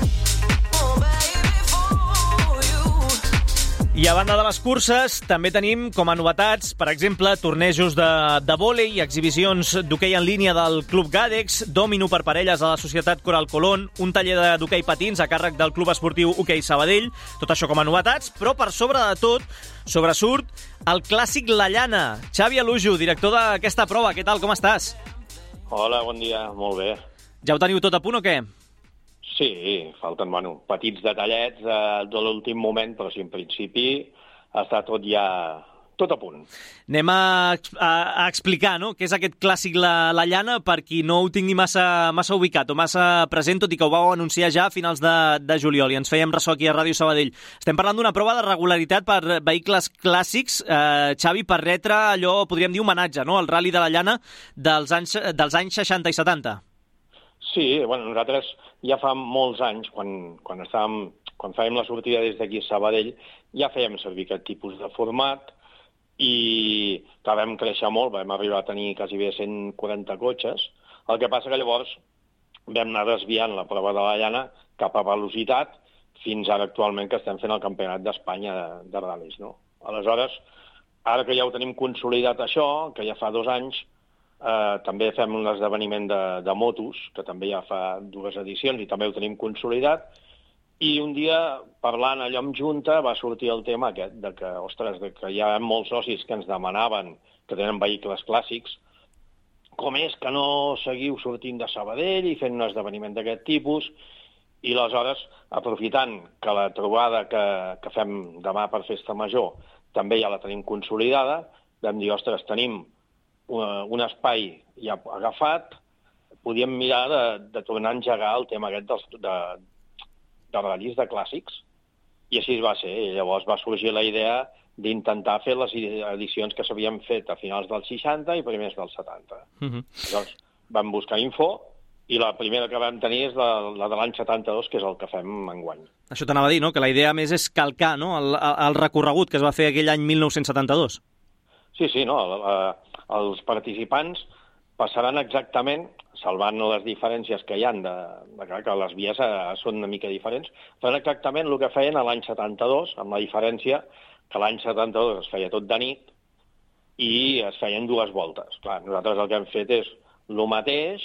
I a banda de les curses, també tenim com a novetats, per exemple, tornejos de vòlei, exhibicions d'hoquei en línia del Club Gàdex, dòmino per parelles a la Societat Coral Colón, un taller d'hoquei patins a càrrec del Club Esportiu Hoquei Sabadell, tot això com a novetats, però per sobre de tot sobresurt el clàssic La Llana. Xavi Alujo, director d'aquesta prova, què tal, com estàs? Hola, bon dia, molt bé. Ja ho teniu tot a punt o què? Sí, falten, petits detallets de l'últim moment, però sí, en principi està tot a punt. Anem a explicar, no?, què és aquest clàssic La Llana per qui no ho tingui massa ubicat o massa present, tot i que ho vau anunciar ja a finals de juliol i ens fèiem ressò aquí a Ràdio Sabadell. Estem parlant d'una prova de regularitat per vehicles clàssics, Xavi, per retre allò, podríem dir, homenatge, no?, al Rally de La Llana dels anys 60 i 70. Sí, nosaltres ja fa molts anys, quan fèiem la sortida des d'aquí a Sabadell, ja fèiem servir aquest tipus de format i vam créixer molt, vam arribar a tenir quasi bé 140 cotxes. El que passa que llavors vam anar desviant la prova de La Llana cap a velocitat fins ara actualment que estem fent el Campionat d'Espanya de ral·lis, no? Aleshores, ara que ja ho tenim consolidat això, que ja fa 2 anys, també fem un esdeveniment de motos, que també ja fa 2 edicions i també ho tenim consolidat, i un dia, parlant allò amb Junta, va sortir el tema aquest, que hi ha molts socis que ens demanaven, que tenen vehicles clàssics, com és que no seguiu sortint de Sabadell i fent un esdeveniment d'aquest tipus, i aleshores, aprofitant que la trobada que fem demà per Festa Major també ja la tenim consolidada, vam dir, tenim un espai ja agafat, podíem mirar de tornar a engegar el tema aquest de ral·lis de clàssics. I així va ser. I llavors va sorgir la idea d'intentar fer les edicions que s'havien fet a finals dels 60 i primers dels 70. Llavors, vam buscar info i la primera que vam tenir és la de l'any 72, que és el que fem enguany. Això t'anava a dir, no?, que la idea més és calcar, no?, el recorregut que es va fer aquell any 1972. Sí, no, els participants passaran exactament, salvant les diferències que hi ha, que les vies són una mica diferents, faran exactament el que feien l'any 72, amb la diferència que l'any 72 es feia tot de nit i es feien 2 voltes. Clar, nosaltres el que hem fet és el mateix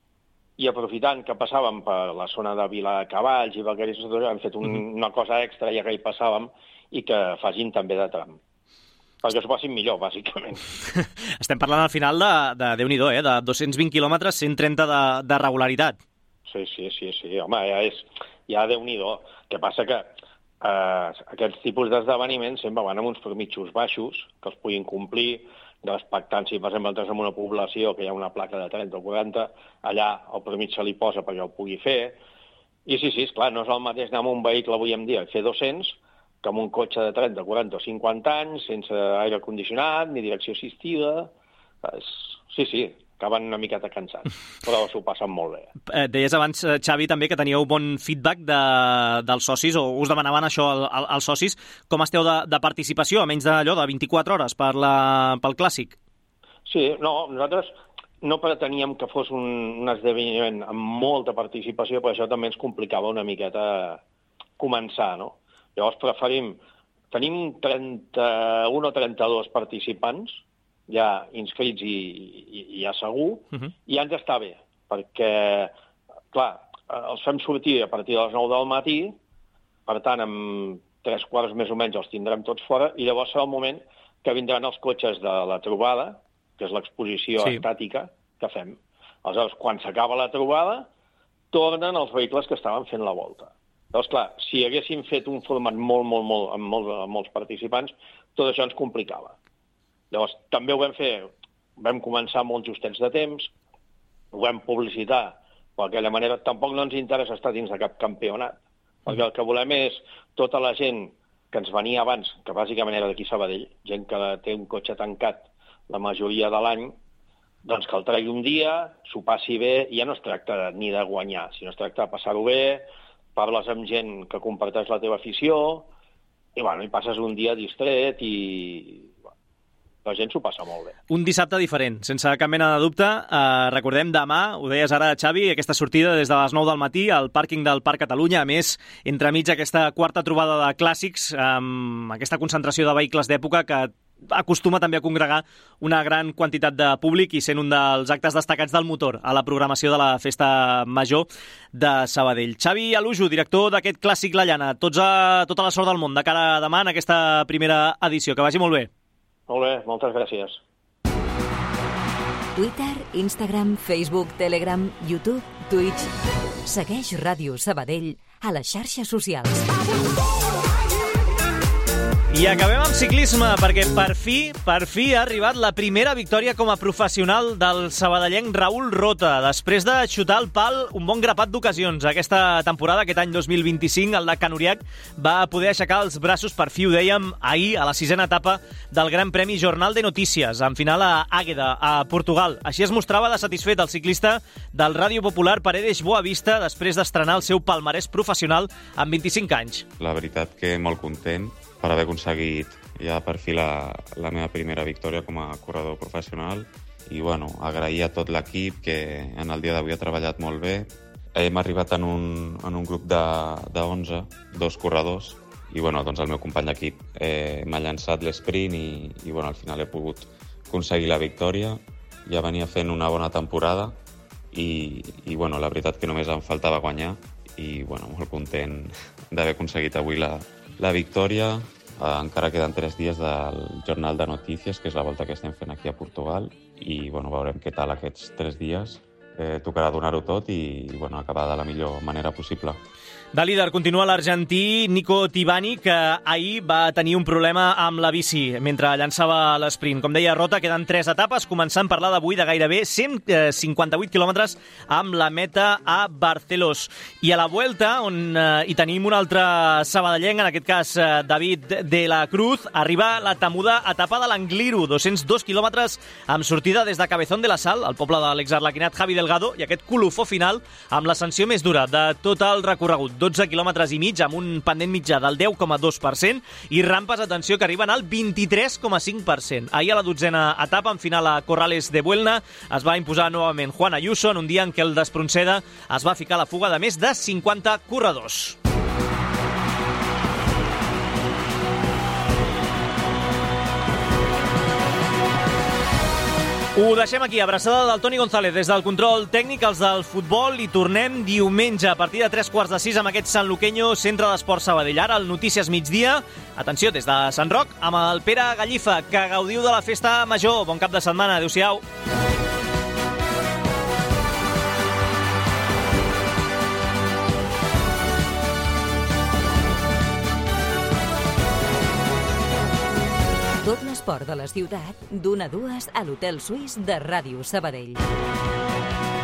i aprofitant que passàvem per la zona de Vilacavalls i Vaqueris, hem fet una cosa extra ja que hi passàvem i que facin també de tram. Perquè s'ho passin millor, bàsicament. Estem parlant al final de Déu-n'hi-do, de 220 quilòmetres, 130 de regularitat. Sí, home, ja Déu-n'hi-do. El que passa que aquests tipus d'esdeveniments sempre van amb uns permitjos baixos, que els puguin complir, respectant, si per exemple entres en una població que hi ha una placa de 30 o 40, allà el permís se li posa perquè el pugui fer. I sí, esclar, no és el mateix anar amb un vehicle avui en dia i fer 200 que amb un cotxe de 30, 40 o 50 anys, sense aire condicionat, ni direcció assistida. Sí, acaben una miqueta cansats, però s'ho passen molt bé. Deies abans, Xavi, també que teníeu bon feedback dels socis, o us demanaven això als socis. Com esteu de participació, a menys d'allò de 24 hores pel Clàssic? Sí, no, nosaltres no preteníem que fos un esdeveniment amb molta participació, perquè això també ens complicava una miqueta començar, no? Llavors tenim 31 o 32 participants ja inscrits i ja segur, i ja ens està bé, perquè, clar, els fem sortir a partir de les 9 del matí, per tant, amb 3 quarts més o menys els tindrem tots fora, i llavors serà el moment que vindran els cotxes de la trobada, que és l'exposició estàtica que fem. Aleshores, quan s'acaba la trobada, tornen els vehicles que estaven fent la volta. Llavors, clar, si haguéssim fet un format molt, amb molts participants, tot això ens complicava. Llavors, també ho vam fer, vam començar molt justets de temps, ho vam publicitar, però d'aquella manera tampoc no ens interessa estar dins de cap campionat, perquè el que volem és tota la gent que ens venia abans, que bàsicament era d'aquí Sabadell, gent que té un cotxe tancat la majoria de l'any, doncs que el tregui un dia, s'ho passi bé, i ja no es tracta ni de guanyar, sinó es tracta de passar-ho bé, parles amb gent que comparteix la teva afició, i passes un dia distret i la gent s'ho passa molt bé. Un dissabte diferent, sense cap mena de dubte. Recordem demà, ho deies ara, Xavi, aquesta sortida des de les 9 del matí al pàrquing del Parc Catalunya. A més, entremig aquesta quarta trobada de clàssics, amb aquesta concentració de vehicles d'època que acostuma també a congregar una gran quantitat de públic i sent un dels actes destacats del motor a la programació de la Festa Major de Sabadell. Xavi Alujo, director d'aquest Clàssic La Llana, tota la sort del món de cara a demà en aquesta primera edició. Que vagi molt bé. Molt bé, moltes gràcies. Twitter, Instagram, Facebook, Telegram, YouTube, Twitch. Segueix Ràdio Sabadell a les xarxes socials. I acabem amb ciclisme, perquè per fi ha arribat la primera victòria com a professional del sabadellenc Raül Rota, després de xutar el pal un bon grapat d'ocasions. Aquesta temporada, aquest any 2025, el de Canuriac va poder aixecar els braços, per fi ho dèiem, ahir a la 6a etapa del Gran Premi Jornal de Notícies, en final a Àgueda, a Portugal. Així es mostrava de satisfet el ciclista del Ràdio Popular Paredes Boavista després d'estrenar el seu palmarès professional amb 25 anys. La veritat que molt content per haver aconseguit ja per fi la meva primera victòria com a corredor professional i agrair a tot l'equip que en el dia d'avui ha treballat molt bé. Hem arribat en un grup de 11, 2 corredors, i doncs el meu company d'equip m'ha llançat l'esprint i al final he pogut aconseguir la victòria. Ja venia fent una bona temporada i la veritat que només em faltava guanyar i molt content d'haver aconseguit avui la victòria. Encara queden 3 dies del Jornal de Notícies, que és la volta que estem fent aquí a Portugal, i veurem què tal aquests 3 dies. Tocarà donar-ho tot i acabar de la millor manera possible. De líder continua l'argentí Nico Tibani, que ahir va tenir un problema amb la bici mentre llançava l'esprint. Com deia Rota, queden 3 etapes, començant per la d'avui de gairebé 158 quilòmetres amb la meta a Barcelós. I a la Vuelta, on hi tenim un altre sabadellenc, en aquest cas David de la Cruz, arriba la temuda etapa de l'Angliru, 202 quilòmetres amb sortida des de Cabezón de la Sal, el poble de l'exarlequinat Javi Delgado, i aquest colofó final amb l'ascensió més dura de tot el recorregut. 12 quilòmetres i mig amb un pendent mitjà del 10,2% i rampes, atenció, que arriben al 23,5%. Ahir a la 12a etapa, en final a Corrales de Buelna, es va imposar novament Juan Ayuso en un dia en què el d'Espronceda es va ficar a la fuga de més de 50 corredors. Ho deixem aquí, abraçada del Toni González des del control tècnic, els del futbol, i tornem diumenge a partir de 3:45 amb aquest Sanluqueño Centre d'Esport Sabadell. Ara, el Notícies Migdia, atenció, des de Sant Roc, amb el Pere Gallifa. Que gaudiu de la festa major. Bon cap de setmana. Adéu-siau. Tot l'esport de la ciutat, d'1 a 2 a l'Hotel Suís de Ràdio Sabadell.